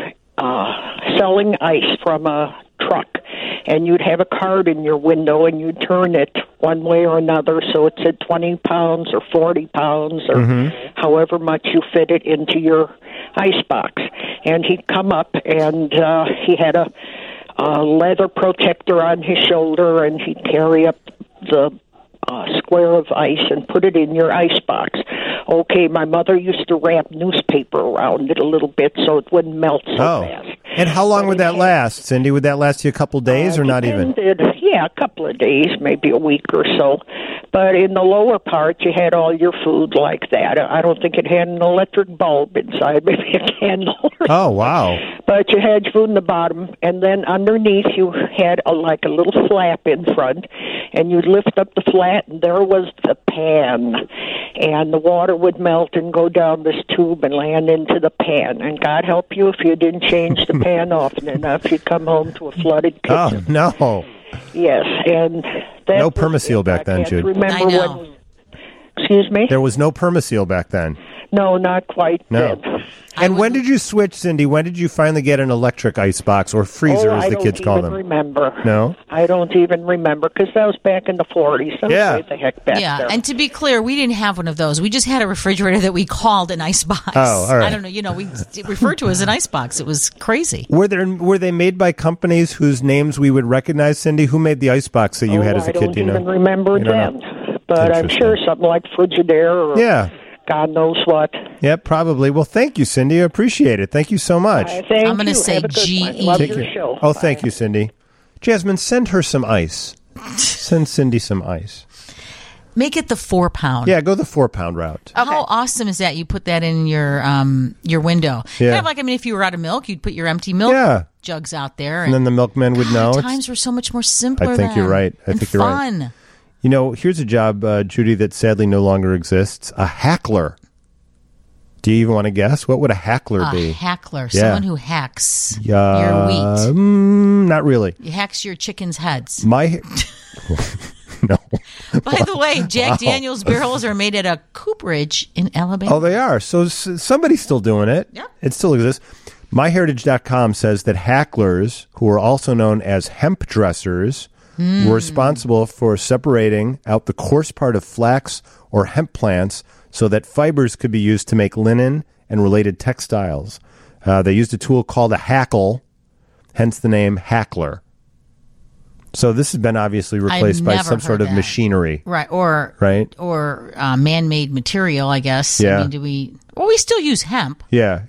selling ice from a truck. And you'd have a card in your window, and you'd turn it one way or another, so it said 20 pounds or 40 pounds or however much you fit it into your ice box. And he'd come up, and he had a leather protector on his shoulder, and he'd carry up the square of ice and put it in your ice box. Okay, my mother used to wrap newspaper around it a little bit so it wouldn't melt so fast. And how long would that last, Cindy? Would that last you a couple days or not even? Yeah, a couple of days, maybe a week or so. But in the lower part, you had all your food like that. I don't think it had an electric bulb inside, maybe a candle. Oh, wow. But you had your food in the bottom, and then underneath you had like a little flap in front, and you'd lift up the flat, and there was the pan. And the water would melt and go down this tube and land into the pan. And God help you if you didn't change the pan often enough, you'd come home to a flooded kitchen. Oh, no. Yes, and that no Permaseal back then, Jude. I know. Excuse me? There was no Permaseal back then. No, not quite. No. Then. And when did you switch, Cindy? When did you finally get an electric ice box or freezer, as the kids call them? I don't even remember. No? I don't even remember, because that was back in the 40s. Yeah. The heck back there. And to be clear, we didn't have one of those. We just had a refrigerator that we called an ice box. Oh, all right. I don't know. We referred to it as an ice box. It was crazy. Were they made by companies whose names we would recognize, Cindy? Who made the ice box that you had as a kid? I don't even remember them. But I'm sure something like Frigidaire or God knows what. Yeah, probably. Well, thank you, Cindy. I appreciate it. Thank you so much. I'm going to say GE. Love your show. Oh, thank you, Cindy. Jasmine, send her some ice. Send Cindy some ice. Make it the 4 pound. Yeah, go the 4 pound route. Okay. How awesome is that? You put that in your window. Yeah. Kind of like, if you were out of milk, you'd put your empty milk jugs out there. And then the milkman would know. Times were so much more simpler. I think you're right. I think you're right. You know, here's a job, Judy, that sadly no longer exists. A hackler. Do you even want to guess? What would a hackler be? A hackler. Someone who hacks your wheat. Not really. He hacks your chicken's heads. No. By the way, Jack Daniel's barrels are made at a cooperage in Alabama. Oh, they are. So somebody's still doing it. Yeah. It still exists. MyHeritage.com says that hacklers, who are also known as hemp dressers, were responsible for separating out the coarse part of flax or hemp plants so that fibers could be used to make linen and related textiles. They used a tool called a hackle, hence the name hackler. So this has been obviously replaced by some sort of machinery. Right, or man-made material, I guess. Yeah. We still use hemp. Yeah.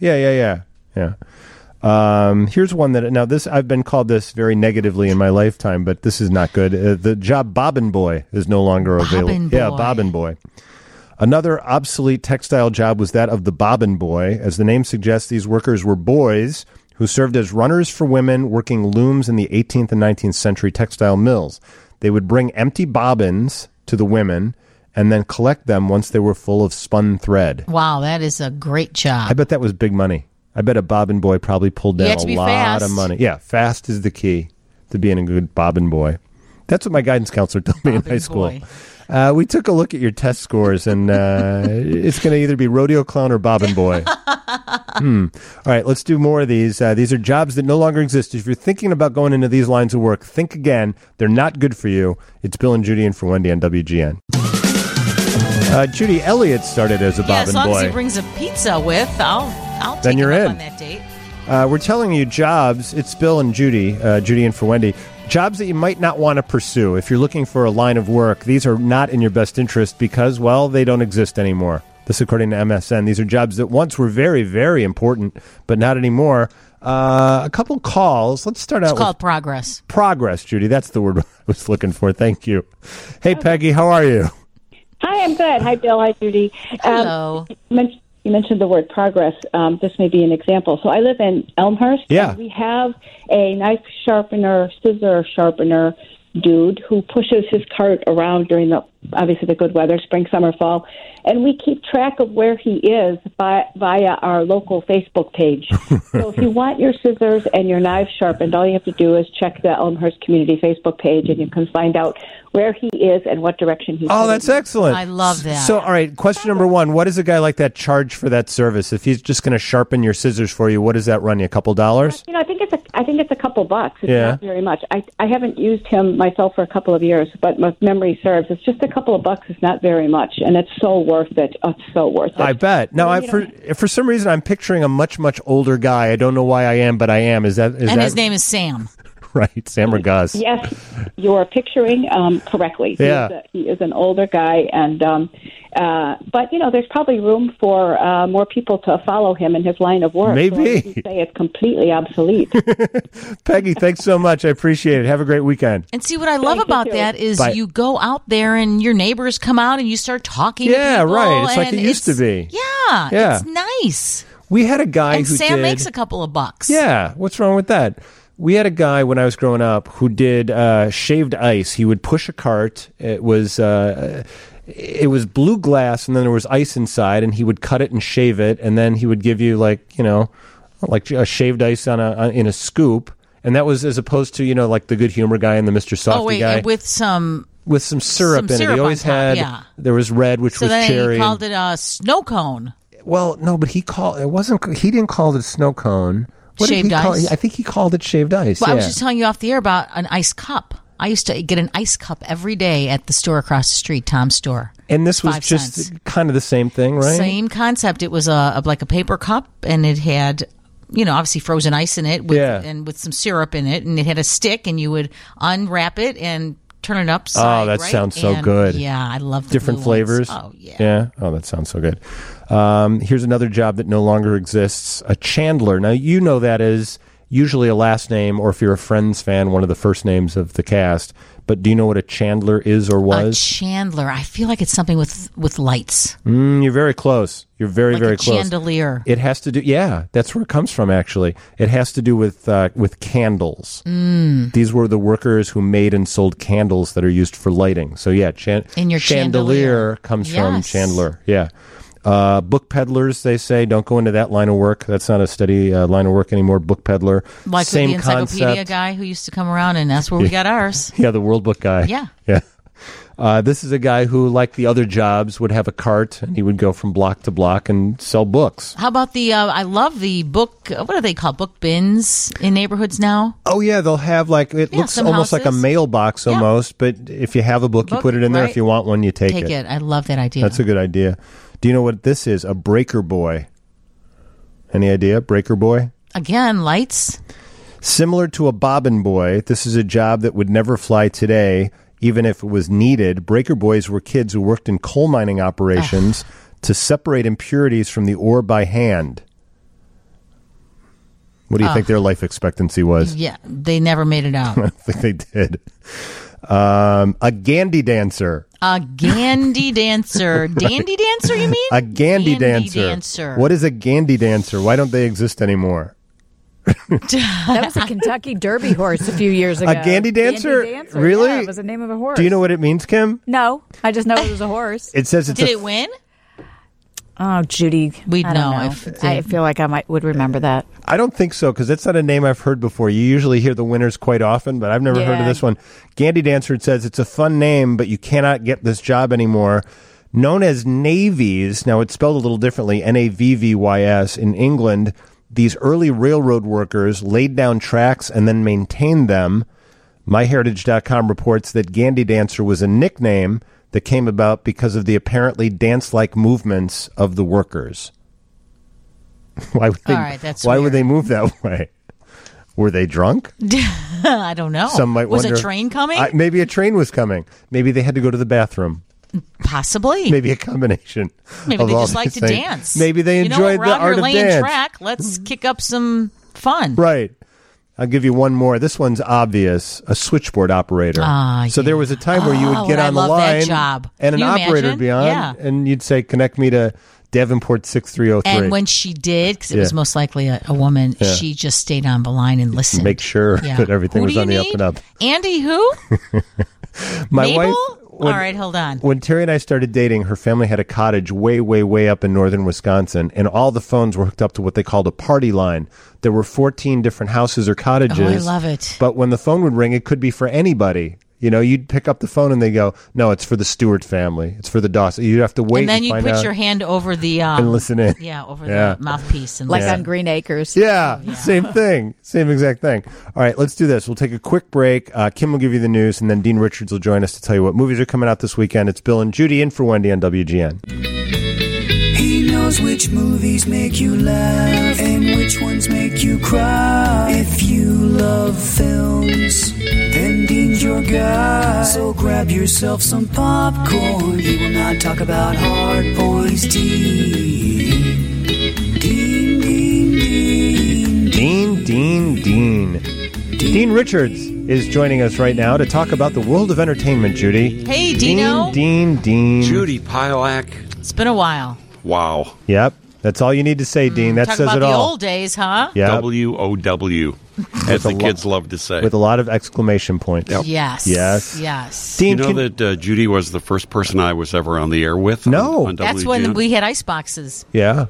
Here's one that I've been called this very negatively in my lifetime, but this is not good. The job bobbin boy is no longer available. Yeah, bobbin boy. Another obsolete textile job was that of the bobbin boy. As the name suggests, these workers were boys who served as runners for women working looms in the 18th and 19th century textile mills. They would bring empty bobbins to the women and then collect them once they were full of spun thread. Wow, that is a great job. I bet that was big money. I bet a bobbin boy probably pulled down a lot of money. Yeah, fast is the key to being a good bobbin boy. That's what my guidance counselor told me in high school. We took a look at your test scores, and it's going to either be rodeo clown or bobbin boy. All right, let's do more of these. These are jobs that no longer exist. If you're thinking about going into these lines of work, think again. They're not good for you. It's Bill and Judy in for Wendy on WGN. Judy Elliott started as a bobbin boy. As long as he brings a pizza with, I'll take him up on that date. We're telling you jobs. It's Bill and Judy, Judy in for Wendy. Jobs that you might not want to pursue. If you're looking for a line of work, these are not in your best interest because, well, they don't exist anymore. This according to MSN. These are jobs that once were very, very important, but not anymore. A couple calls. Let's start out with called progress. Progress, Judy. That's the word I was looking for. Thank you. Hey, Peggy, how are you? Hi, I'm good. Hi, Bill. Hi, Judy. Hello. You mentioned the word progress. This may be an example. So I live in Elmhurst. Yeah. And we have a knife sharpener, scissor sharpener dude who pushes his cart around during obviously the good weather, spring, summer, fall, and we keep track of where he is via our local Facebook page. So if you want your scissors and your knife sharpened, all you have to do is check the Elmhurst Community Facebook page, and you can find out where he is and what direction he's Oh, that's excellent. I love that. So, all right, question number one, what does a guy like that charge for that service? If he's just going to sharpen your scissors for you, what does that run you, a couple dollars? I think it's a couple bucks. It's not very much. I haven't used him myself for a couple of years, but my memory serves. It's just a couple of bucks. It's not very much, and it's so worth it. Oh, it's so worth it. I bet. Now, for some reason, I'm picturing a much, much older guy. I don't know why I am, but I am. Is that? His name is Sam. Right, Sam Ragaz. Yes, you are picturing correctly. He is an older guy, and but there's probably room for more people to follow him in his line of work. Maybe. So I wouldn't say it's completely obsolete. Peggy, thanks so much. I appreciate it. Have a great weekend. And see, what I love about that is you go out there and your neighbors come out and you start talking to people. Yeah, right. It's like it used to be. Yeah, it's nice. We had a guy and who Sam makes a couple of bucks. Yeah, what's wrong with that? We had a guy when I was growing up who did shaved ice. He would push a cart. It was blue glass, and then there was ice inside, and he would cut it and shave it, and then he would give you like a shaved ice in a scoop, and that was as opposed to like the Good Humor guy and the Mr. Softy guy with some syrup in it. He always had there was red, which was then cherry. He called it a snow cone. Well, no, but he didn't call it a snow cone. What shaved ice. I think he called it shaved ice. Well, I was just telling you off the air about an ice cup. I used to get an ice cup every day at the store across the street, Tom's store. And this was just kind of the same thing, right? Same concept. It was like a paper cup, and it had, obviously frozen ice in it and with some syrup in it, and it had a stick, and you would unwrap it and turn it upside. Oh, that sounds so good. Yeah, I love the different flavors. Oh, yeah. Yeah. Oh, that sounds so good. Here's another job that no longer exists, a chandler. Now, you know that is usually a last name, or if you're a Friends fan, one of the first names of the cast. But do you know what a chandler is or was? A chandler. I feel like it's something with lights. You're very close. You're very, very close. Chandelier. It has to do. Yeah, that's where it comes from. Actually, it has to do with candles. These were the workers who made and sold candles that are used for lighting. So yeah, chandelier comes from chandler. Yeah. Book peddlers, they say, don't go into that line of work. That's not a steady line of work anymore. Book peddler. Like same the encyclopedia concept. Guy who used to come around, and that's where we got ours. Yeah, the World Book guy. Yeah. This is a guy who, like the other jobs, would have a cart, and he would go from block to block and sell books. How about I love the book, what are they called? Book bins in neighborhoods now? Oh, yeah, they'll have it looks almost like a mailbox almost, but if you have a book, you put it in there. If you want one, you take it. Take it. I love that idea. That's a good idea. Do you know what this is? A breaker boy. Any idea? Breaker boy? Again, lights. Similar to a bobbin boy, this is a job that would never fly today, even if it was needed. Breaker boys were kids who worked in coal mining operations to separate impurities from the ore by hand. What do you think their life expectancy was? Yeah, they never made it out. I don't think they did. A gandy dancer. A gandy dancer. Dandy dancer, you mean? A gandy dancer. What is a gandy dancer? Why don't they exist anymore? That was a Kentucky Derby horse a few years ago. A gandy dancer? Really? Yeah, it was the name of a horse. Do you know what it means, Kim? No, I just know it was a horse. It says it's Did it win? Oh, Judy. We'd know. I feel like I would remember that. I don't think so, because that's not a name I've heard before. You usually hear the winners quite often, but I've never heard of this one. Gandy Dancer, it says it's a fun name, but you cannot get this job anymore. Known as navies, now it's spelled a little differently, Navvys in England, these early railroad workers laid down tracks and then maintained them. MyHeritage.com reports that Gandy Dancer was a nickname that came about because of the apparently dance-like movements of the workers. Why would they move that way? Were they drunk? I don't know. Some might wonder. Was a train coming? Maybe a train was coming. Maybe they had to go to the bathroom. Possibly. Maybe a combination. Maybe they just like to dance. Maybe they enjoyed the art of dance. Track, let's kick up some fun. Right. I'll give you one more. This one's obvious. A switchboard operator. So there was a time where you would get on the line and an operator would be on, and you'd say, connect me to Davenport 6303. And when she did, because it was most likely a woman, she just stayed on the line and listened. Make sure that everything was on the up and up. Andy who? My Mabel? wife... All right, hold on. When Terry and I started dating, her family had a cottage way, way, way up in northern Wisconsin, and all the phones were hooked up to what they called a party line. There were 14 different houses or cottages. Oh, I love it. But when the phone would ring, it could be for anybody. You know, you'd pick up the phone and they go, no, it's for the Stewart family. It's for the Dawson. You'd have to wait and then you put your hand over the... and listen in. Yeah, over the mouthpiece. And like on Green Acres. Yeah, same thing. Same exact thing. All right, let's do this. We'll take a quick break. Kim will give you the news, and then Dean Richards will join us to tell you what movies are coming out this weekend. It's Bill and Judy in for Wendy on WGN. He knows which movies make you laugh and which ones make you cry. If you love films, then Dean's your guy. So grab yourself some popcorn. He will not talk about hard boys. Dean. Dean Richards is joining us right now to talk about the world of entertainment, Judy. Hey, Dino. Dean. Judy Pilak. It's been a while. Wow. Yep. That's all you need to say, Dean. That Talk says about it all. the old days, huh? Yep. W-O-W, as the kids love to say. With a lot of exclamation points. Yep. Yes. Dean, you know that Judy was the first person I was ever on the air with? No. On That's when we had ice boxes. Yeah.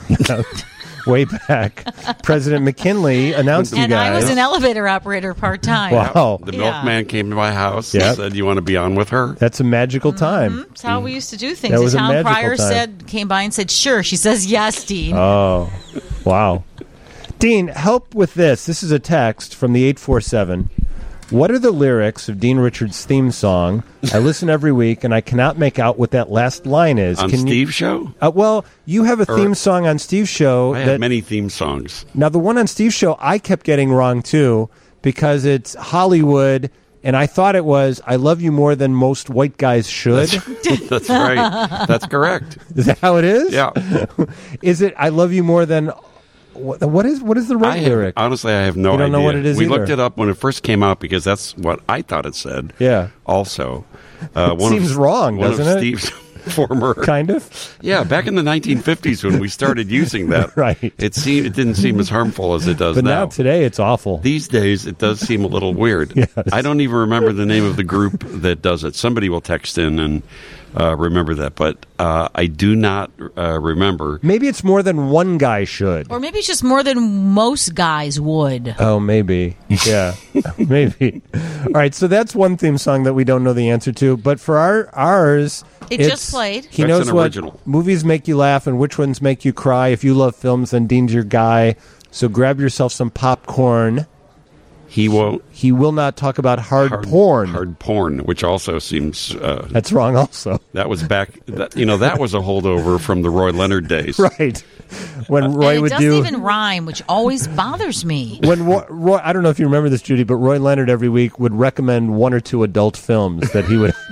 Way back. President McKinley announced you guys. And I was an elevator operator part-time. Wow. The milkman came to my house and said, you want to be on with her? That's a magical time. That's how we used to do things. That was the a town magical crier time. came by and said, sure. She says, yes, Dean. Oh, wow. Dean, help with this. This is a text from the 847. What are the lyrics of Dean Richards' theme song? I listen every week, and I cannot make out what that last line is. On Steve's show? Well, you have a theme song on Steve's show. I have many theme songs. Now, the one on Steve's show, I kept getting wrong, too, because it's Hollywood, and I thought it was, I love you more than most white guys should. That's right. That's correct. Is that how it is? Yeah. Is it, I love you more than... What is the right lyric? Honestly, I have no idea. You don't know what it is We either. looked it up when it first came out because that's what I thought it said. Yeah. Also. It seems wrong, doesn't it? Steve's former... Kind of? Yeah, back in the 1950s when we started using that. Right. It didn't seem as harmful as it does but now. Now today it's awful. These days it does seem a little weird. Yes. I don't even remember the name of the group that does it. Somebody will text in and remember that, but I do not remember. Maybe it's more than one guy should. Or maybe it's just more than most guys would. Oh, maybe. Yeah, maybe. All right, so that's one theme song that we don't know the answer to, but for ours... It just played. He knows what movies make you laugh and which ones make you cry. If you love films, then Dean's your guy. So grab yourself some popcorn. He will not talk about hard porn. Hard porn, which also seems... that's wrong also. That was back... That was a holdover from the Roy Leonard days. Right. When Roy would do... It doesn't even rhyme, which always bothers me. When Roy... I don't know if you remember this, Judy, but Roy Leonard every week would recommend one or two adult films that he would...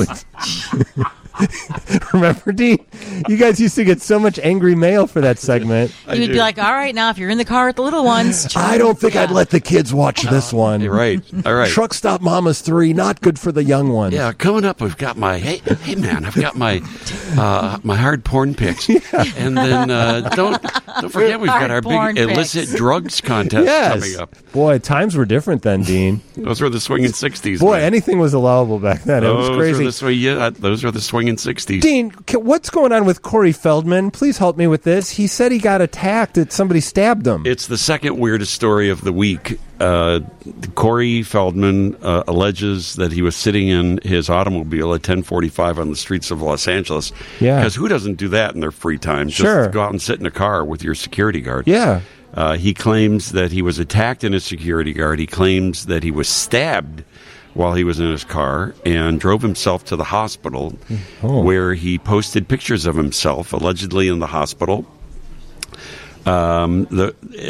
Remember, Dean? You guys used to get so much angry mail for that segment. You would be like, all right, now, if you're in the car with the little ones... I don't think I'd let the kids watch this one. You're right. All right. Truck Stop Mamas 3, not good for the young ones. Yeah, coming up, we've got my... Hey man, I've got my my hard porn pics. Yeah. And then don't forget, we've got our big illicit drugs contest coming up. Boy, times were different then, Dean. Those were the swinging 60s. Boy, anything was allowable back then. It was crazy. Those are the swinging 60s. Dean, what's going on with Corey Feldman? Please help me with this. He said he got attacked, that somebody stabbed him. It's the second weirdest story of the week. Corey Feldman alleges that he was sitting in his automobile at 10:45 on the streets of Los Angeles. Yeah. Because who doesn't do that in their free time? Just go out and sit in a car with your security guard. Yeah. He claims that he was attacked in his security guard. He claims that he was stabbed while he was in his car and drove himself to the hospital where he posted pictures of himself, allegedly in the hospital, saying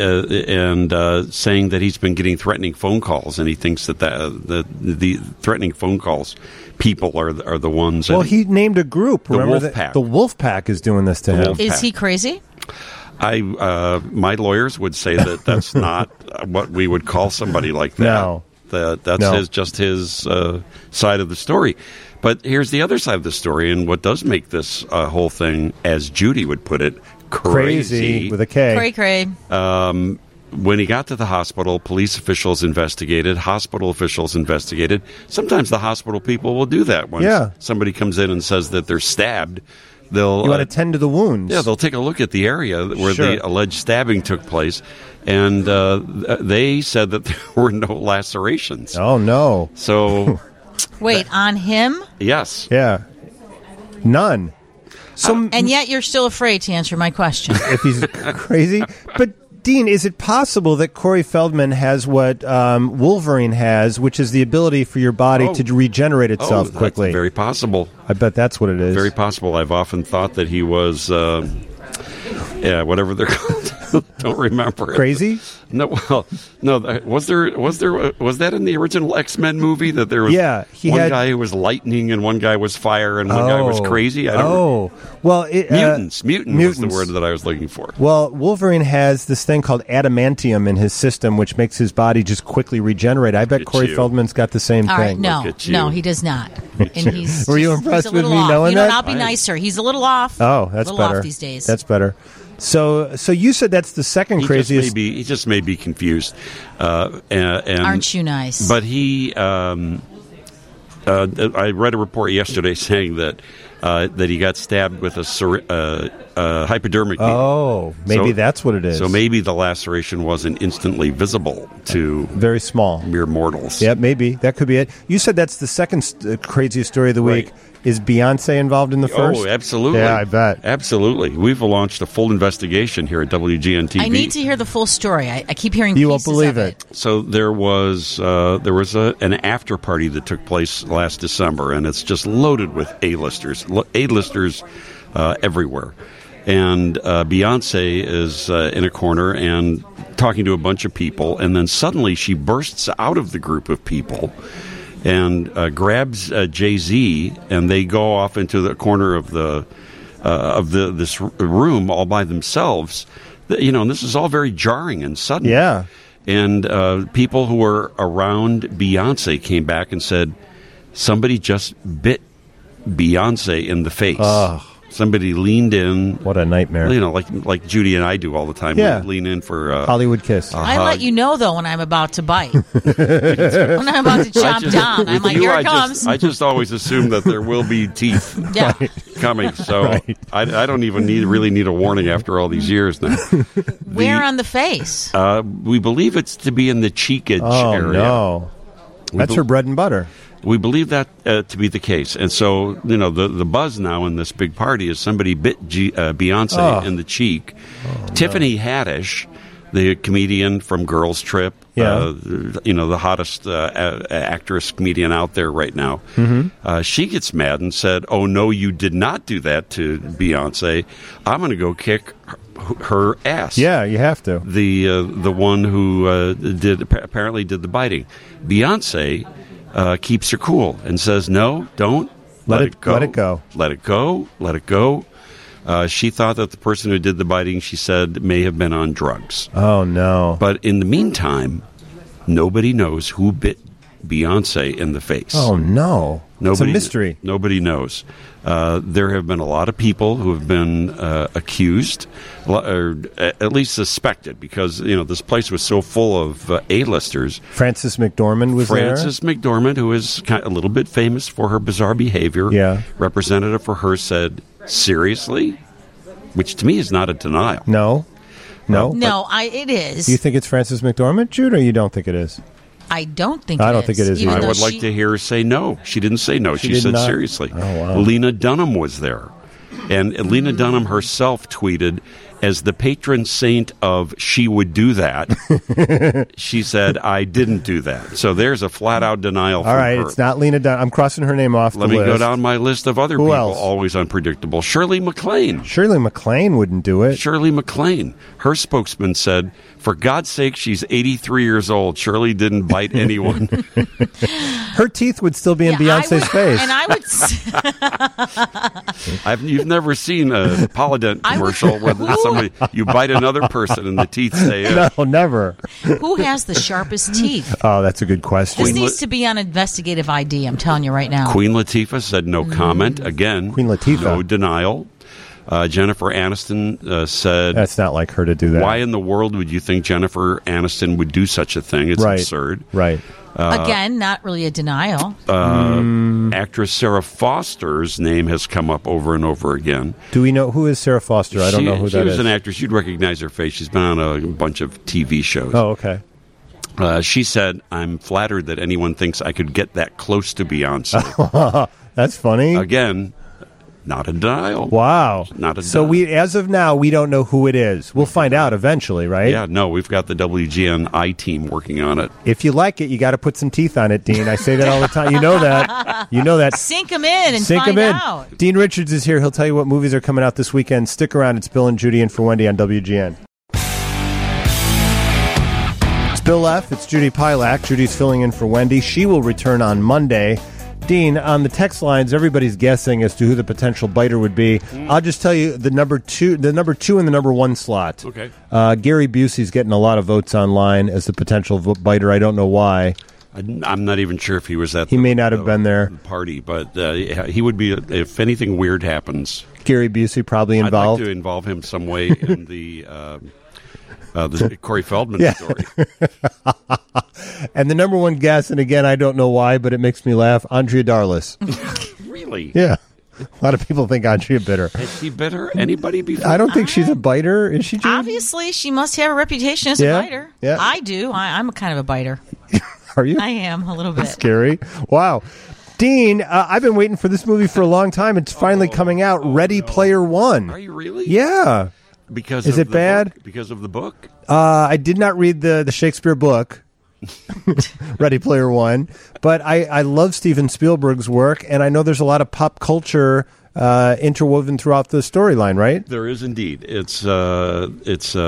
that he's been getting threatening phone calls, and he thinks that the threatening phone calls people are the ones. Well, he named a group. The Remember Wolf Pack. The Wolf Pack is doing this to him. Is he crazy? My lawyers would say that that's not what we would call somebody like that. No. That's just his side of the story. But here's the other side of the story, and what does make this whole thing, as Judy would put it, crazy with a K. Cray. When he got to the hospital, police officials investigated, hospital officials investigated. Sometimes the hospital people will do that when somebody comes in and says that they're stabbed. You want to tend to the wounds. Yeah, they'll take a look at the area where the alleged stabbing took place, and they said that there were no lacerations. Oh, no. So... Wait, on him? Yes. Yeah. None. And yet you're still afraid to answer my question. If he's crazy. But, Dean, is it possible that Corey Feldman has what Wolverine has, which is the ability for your body to regenerate itself quickly? That's very possible. I bet that's what it is. Very possible. I've often thought that he was, whatever they're called. Don't remember. Crazy? No. Well, no. Was that in the original X-Men movie that there was one guy who was lightning and one guy was fire and one guy was crazy? I don't well, mutants. Mutant was the word that I was looking for. Well, Wolverine has this thing called adamantium in his system, which makes his body just quickly regenerate. I bet Corey Feldman's got the same thing. No, he does not. And he's Were you impressed with me off. knowing that? I'll be nicer. He's a little off. Oh, that's better. Off these days. That's better. So you said that's the second craziest. He just may be confused. And aren't you nice? But he, I read a report yesterday saying that he got stabbed with a hypodermic needle. Oh, maybe that's what it is. So maybe the laceration wasn't instantly visible to very small mere mortals. Yeah, maybe that could be it. You said that's the second craziest story of the week. Right. Is Beyonce involved in the first? Oh, absolutely. Yeah, I bet. Absolutely. We've launched a full investigation here at WGN-TV. I need to hear the full story. I keep hearing you pieces won't believe of it. So there was an after party that took place last December, and it's just loaded with A-listers. A-listers everywhere. And Beyonce is in a corner and talking to a bunch of people, and then suddenly she bursts out of the group of people and grabs Jay-Z, and they go off into the corner of this room all by themselves. And this is all very jarring and sudden. Yeah. And people who were around Beyonce came back and said, somebody just bit Beyonce in the face. Oh. Somebody leaned in. What a nightmare. Like Judy and I do all the time. Yeah. We lean in for Hollywood kiss. I let you know, though, when I'm about to bite. When I'm about to chop down. I'm like, here it comes. I just always assume that there will be teeth coming. So I don't even really need a warning after all these years now. Where on the face? We believe it's to be in the cheekage area. No. That's her bread and butter. We believe that to be the case. And so, the buzz now in this big party is somebody bit Beyonce in the cheek. Tiffany Haddish, the comedian from Girls Trip, the hottest actress comedian out there right now, she gets mad and said, "Oh, no, you did not do that to Beyonce. I'm going to go kick her ass." Yeah, you have to. The one who apparently did the biting. Beyonce keeps her cool and says, "No, don't. Let it go. Let it go. Let it go. Let it go." She thought that the person who did the biting, she said, may have been on drugs. Oh, no. But in the meantime, nobody knows who bit Beyonce in the face. Oh, no. It's a mystery. Nobody knows. There have been a lot of people who have been accused, or at least suspected, because this place was so full of A-listers. Frances McDormand was there. Frances McDormand, who is a little bit famous for her bizarre behavior. Yeah. Representative for her said, "Seriously?" Which to me is not a denial. No. It is. Do you think it's Frances McDormand, Jude, or you don't think it is? I don't think I don't think it is. I would like to hear her say no. She didn't say no. She said seriously. Oh, wow. Lena Dunham was there. And Lena Dunham herself tweeted, as the patron saint of "she would do that," she said, "I didn't do that." So there's a flat-out denial from her. All right, it's not Lena Dunham. I'm crossing her name off the list. Let me go down my list of other people always unpredictable. Shirley MacLaine. Shirley MacLaine wouldn't do it. Shirley MacLaine. Her spokesman said, "For God's sake, she's 83 years old. Shirley didn't bite anyone." Her teeth would still be in Beyonce's face. And I would... You've never seen a Polident commercial with somebody, you bite another person and the teeth stay in. No, never. Who has the sharpest teeth? Oh, that's a good question. This needs to be on investigative ID, I'm telling you right now. Queen Latifah said no comment. Again, Queen Latifah. No denial. Jennifer Aniston said... That's not like her to do that. Why in the world would you think Jennifer Aniston would do such a thing? It's absurd. Right. Again, not really a denial. Actress Sarah Foster's name has come up over and over again. Do we know who is Sarah Foster? I don't know who that is. She was an actress. You'd recognize her face. She's been on a bunch of TV shows. Oh, okay. She said, I'm flattered that anyone thinks I could get that close to Beyonce. That's funny. Again, not a denial. Wow. Not a so as of now, we don't know who it is. We'll find out eventually, right? Yeah, no, we've got the WGN team working on it. If you like it, you got to put some teeth on it, Dean. I say that all the time. You know that. You know that. Sink them in and find out. Dean Richards is here. He'll tell you what movies are coming out this weekend. Stick around. It's Bill and Judy in for Wendy on WGN. It's Bill F. It's Judy Pilak. Judy's filling in for Wendy. She will return on Monday. Dean, on the text lines, everybody's guessing as to who the potential biter would be. I'll just tell you the number two and the number one slot. Okay. Gary Busey's getting a lot of votes online as the potential biter. I don't know why. I'm not even sure if he was at He may not have been there. Party, but he would be, if anything weird happens. Gary Busey probably involved. I'd like to involve him some way in the Corey Feldman story. And the number one guess, and again, I don't know why, but it makes me laugh, Andrea Darlis. Really? Yeah. A lot of people think Andrea bitter. Is she bitter? Anybody before? I don't think she's a biter. Is she, Jude? Obviously, she must have a reputation as a biter. Yeah. I do. I'm a kind of a biter. Are you? I am, a little bit. That's scary. Wow. Dean, I've been waiting for this movie for a long time. It's finally coming out, Ready Player One. Are you really? Yeah. Is it bad? Because of the book? I did not read the Shakespeare book, Ready Player One, but I love Steven Spielberg's work, and I know there's a lot of pop culture interwoven throughout the storyline, right? There is indeed. It's an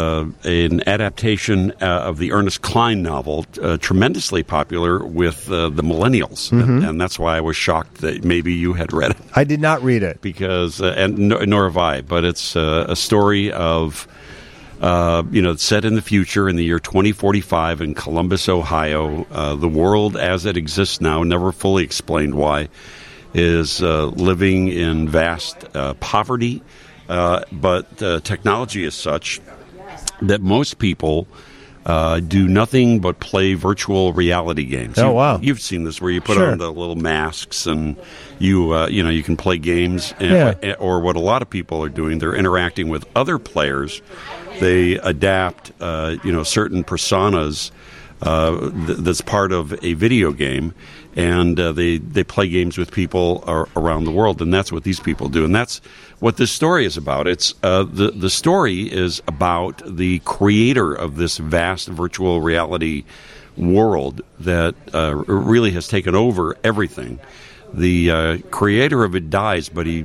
adaptation of the Ernest Cline novel, tremendously popular with the millennials, and that's why I was shocked that maybe you had read it. I did not read it because, nor have I. But it's a story of. Set in the future in the year 2045 in Columbus, Ohio. The world as it exists now, never fully explained why, is living in vast poverty, but technology is such that most people do nothing but play virtual reality games. Oh, wow. You've seen this where you put on the little masks and you can play games. Or what a lot of people are doing, they're interacting with other players. They adapt, certain personas that's part of a video game, and they play games with people around the world, and that's what these people do, and that's what this story is about. It's the story is about the creator of this vast virtual reality world that really has taken over everything. The creator of it dies, but he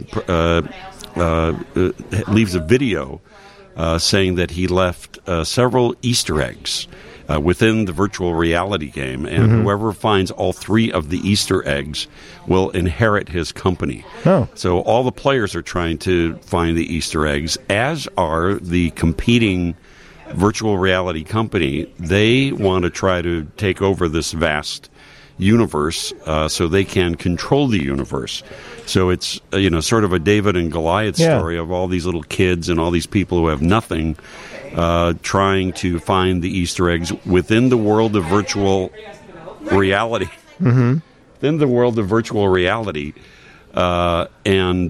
leaves a video saying that he left several Easter eggs within the virtual reality game, and whoever finds all three of the Easter eggs will inherit his company. Oh. So all the players are trying to find the Easter eggs, as are the competing virtual reality company. They want to try to take over this vast universe so they can control the universe. So it's sort of a David and Goliath story of all these little kids and all these people who have nothing trying to find the Easter eggs within the world of virtual reality. Within the world of virtual reality, and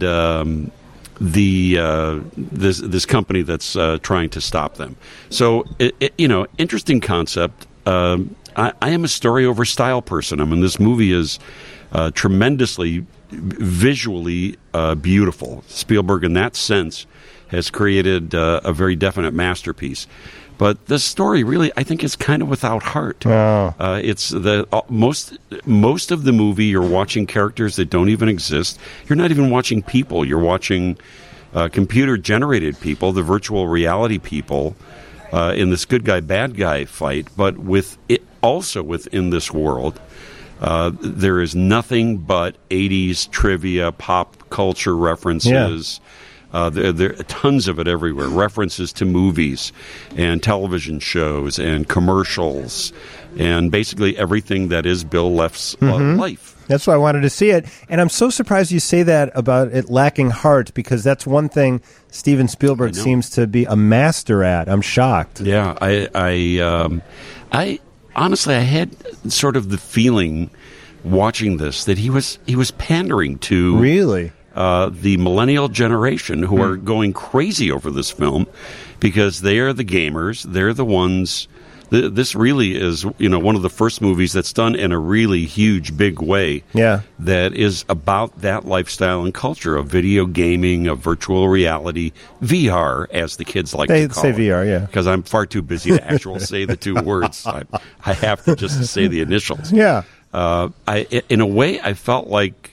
this company that's trying to stop them. So interesting concept. I am a story over style person. I mean, this movie is tremendously visually beautiful. Spielberg, in that sense, has created a very definite masterpiece. But this story really, I think, is kind of without heart. Oh. It's most of the movie, you're watching characters that don't even exist. You're not even watching people. You're watching computer-generated people, the virtual reality people, in this good guy, bad guy fight. But also within this world, there is nothing but 80s trivia, pop culture references, There are tons of it everywhere. References to movies and television shows and commercials and basically everything that is Bill Leff's life. That's why I wanted to see it. And I'm so surprised you say that about it lacking heart, because that's one thing Steven Spielberg seems to be a master at. I'm shocked. Yeah, I honestly, I had sort of the feeling watching this that he was pandering to the millennial generation who are going crazy over this film because they are the gamers. They're the ones. This really is, one of the first movies that's done in a really huge, big way. Yeah, that is about that lifestyle and culture of video gaming, of virtual reality, VR, as the kids like to call it. They say VR, yeah. Because I'm far too busy to actually say the two words. I have to just say the initials. Yeah. In a way, I felt like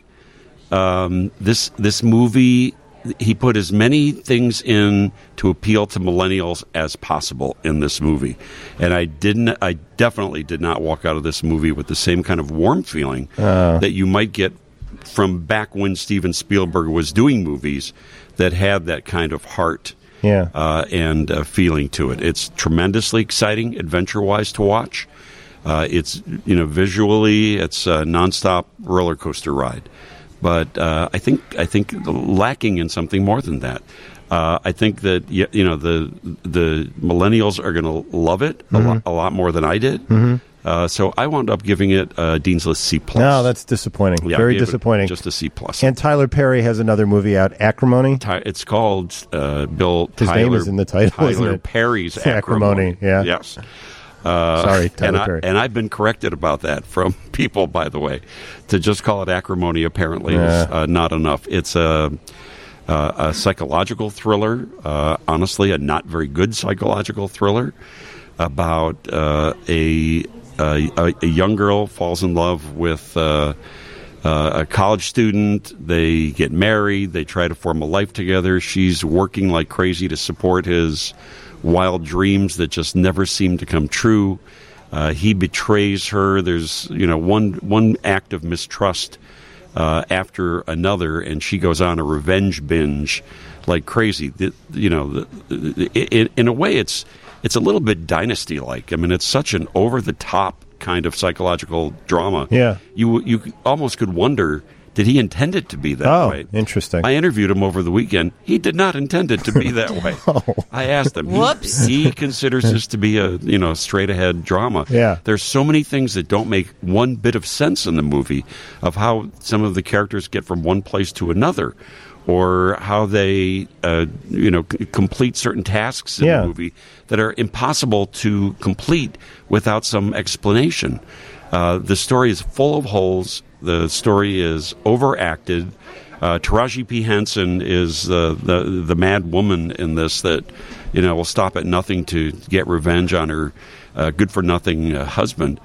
this movie. He put as many things in to appeal to millennials as possible in this movie, and I definitely did not walk out of this movie with the same kind of warm feeling that you might get from back when Steven Spielberg was doing movies that had that kind of heart and feeling to it. It's tremendously exciting, adventure-wise, to watch. It's visually, it's a nonstop roller coaster ride. But I think lacking in something more than that. I think that the millennials are going to love it a lot more than I did. So I wound up giving it Dean's List C+. No, that's disappointing. Yeah, very disappointing. Just a C+. And Tyler Perry has another movie out, Acrimony. It's called His name is in the title. Tyler Perry's Acrimony. Yeah. Yes. Sorry, Tyler Perry. And I've been corrected about that from people, by the way. To just call it Acrimony apparently is not enough. It's a psychological thriller, honestly, a not very good psychological thriller about a young girl falls in love with a college student. They get married. They try to form a life together. She's working like crazy to support his wild dreams that just never seem to come true. He betrays her. There's one act of mistrust after another, and she goes on a revenge binge like crazy. In a way, it's a little bit Dynasty-like. I mean, it's such an over-the-top kind of psychological drama. Yeah, you almost could wonder, did he intend it to be that way? Oh, interesting. I interviewed him over the weekend. He did not intend it to be that way. I asked him. Whoops. He considers this to be a straight-ahead drama. Yeah. There's so many things that don't make one bit of sense in the movie of how some of the characters get from one place to another, or how they complete certain tasks in the movie that are impossible to complete without some explanation. The story is full of holes. The story is overacted. Taraji P. Henson is the mad woman in this that will stop at nothing to get revenge on her good-for-nothing husband.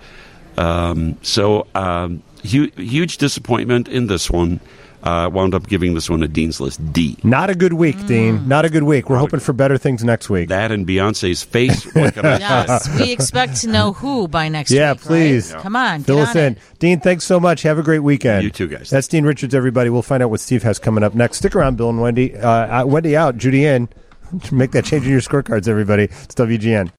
Huge disappointment in this one. Wound up giving this one a Dean's List D. Not a good week, Dean. Not a good week. We're hoping for better things next week. That and Beyonce's face. What can I say? Yes, we expect to know who by next week. Yeah, please. Right? Come on, fill us in. Dean, thanks so much. Have a great weekend. You too, guys. That's Dean Richards, everybody. We'll find out what Steve has coming up next. Stick around, Bill and Wendy. Wendy out, Judy in. Make that change in your scorecards, everybody. It's WGN.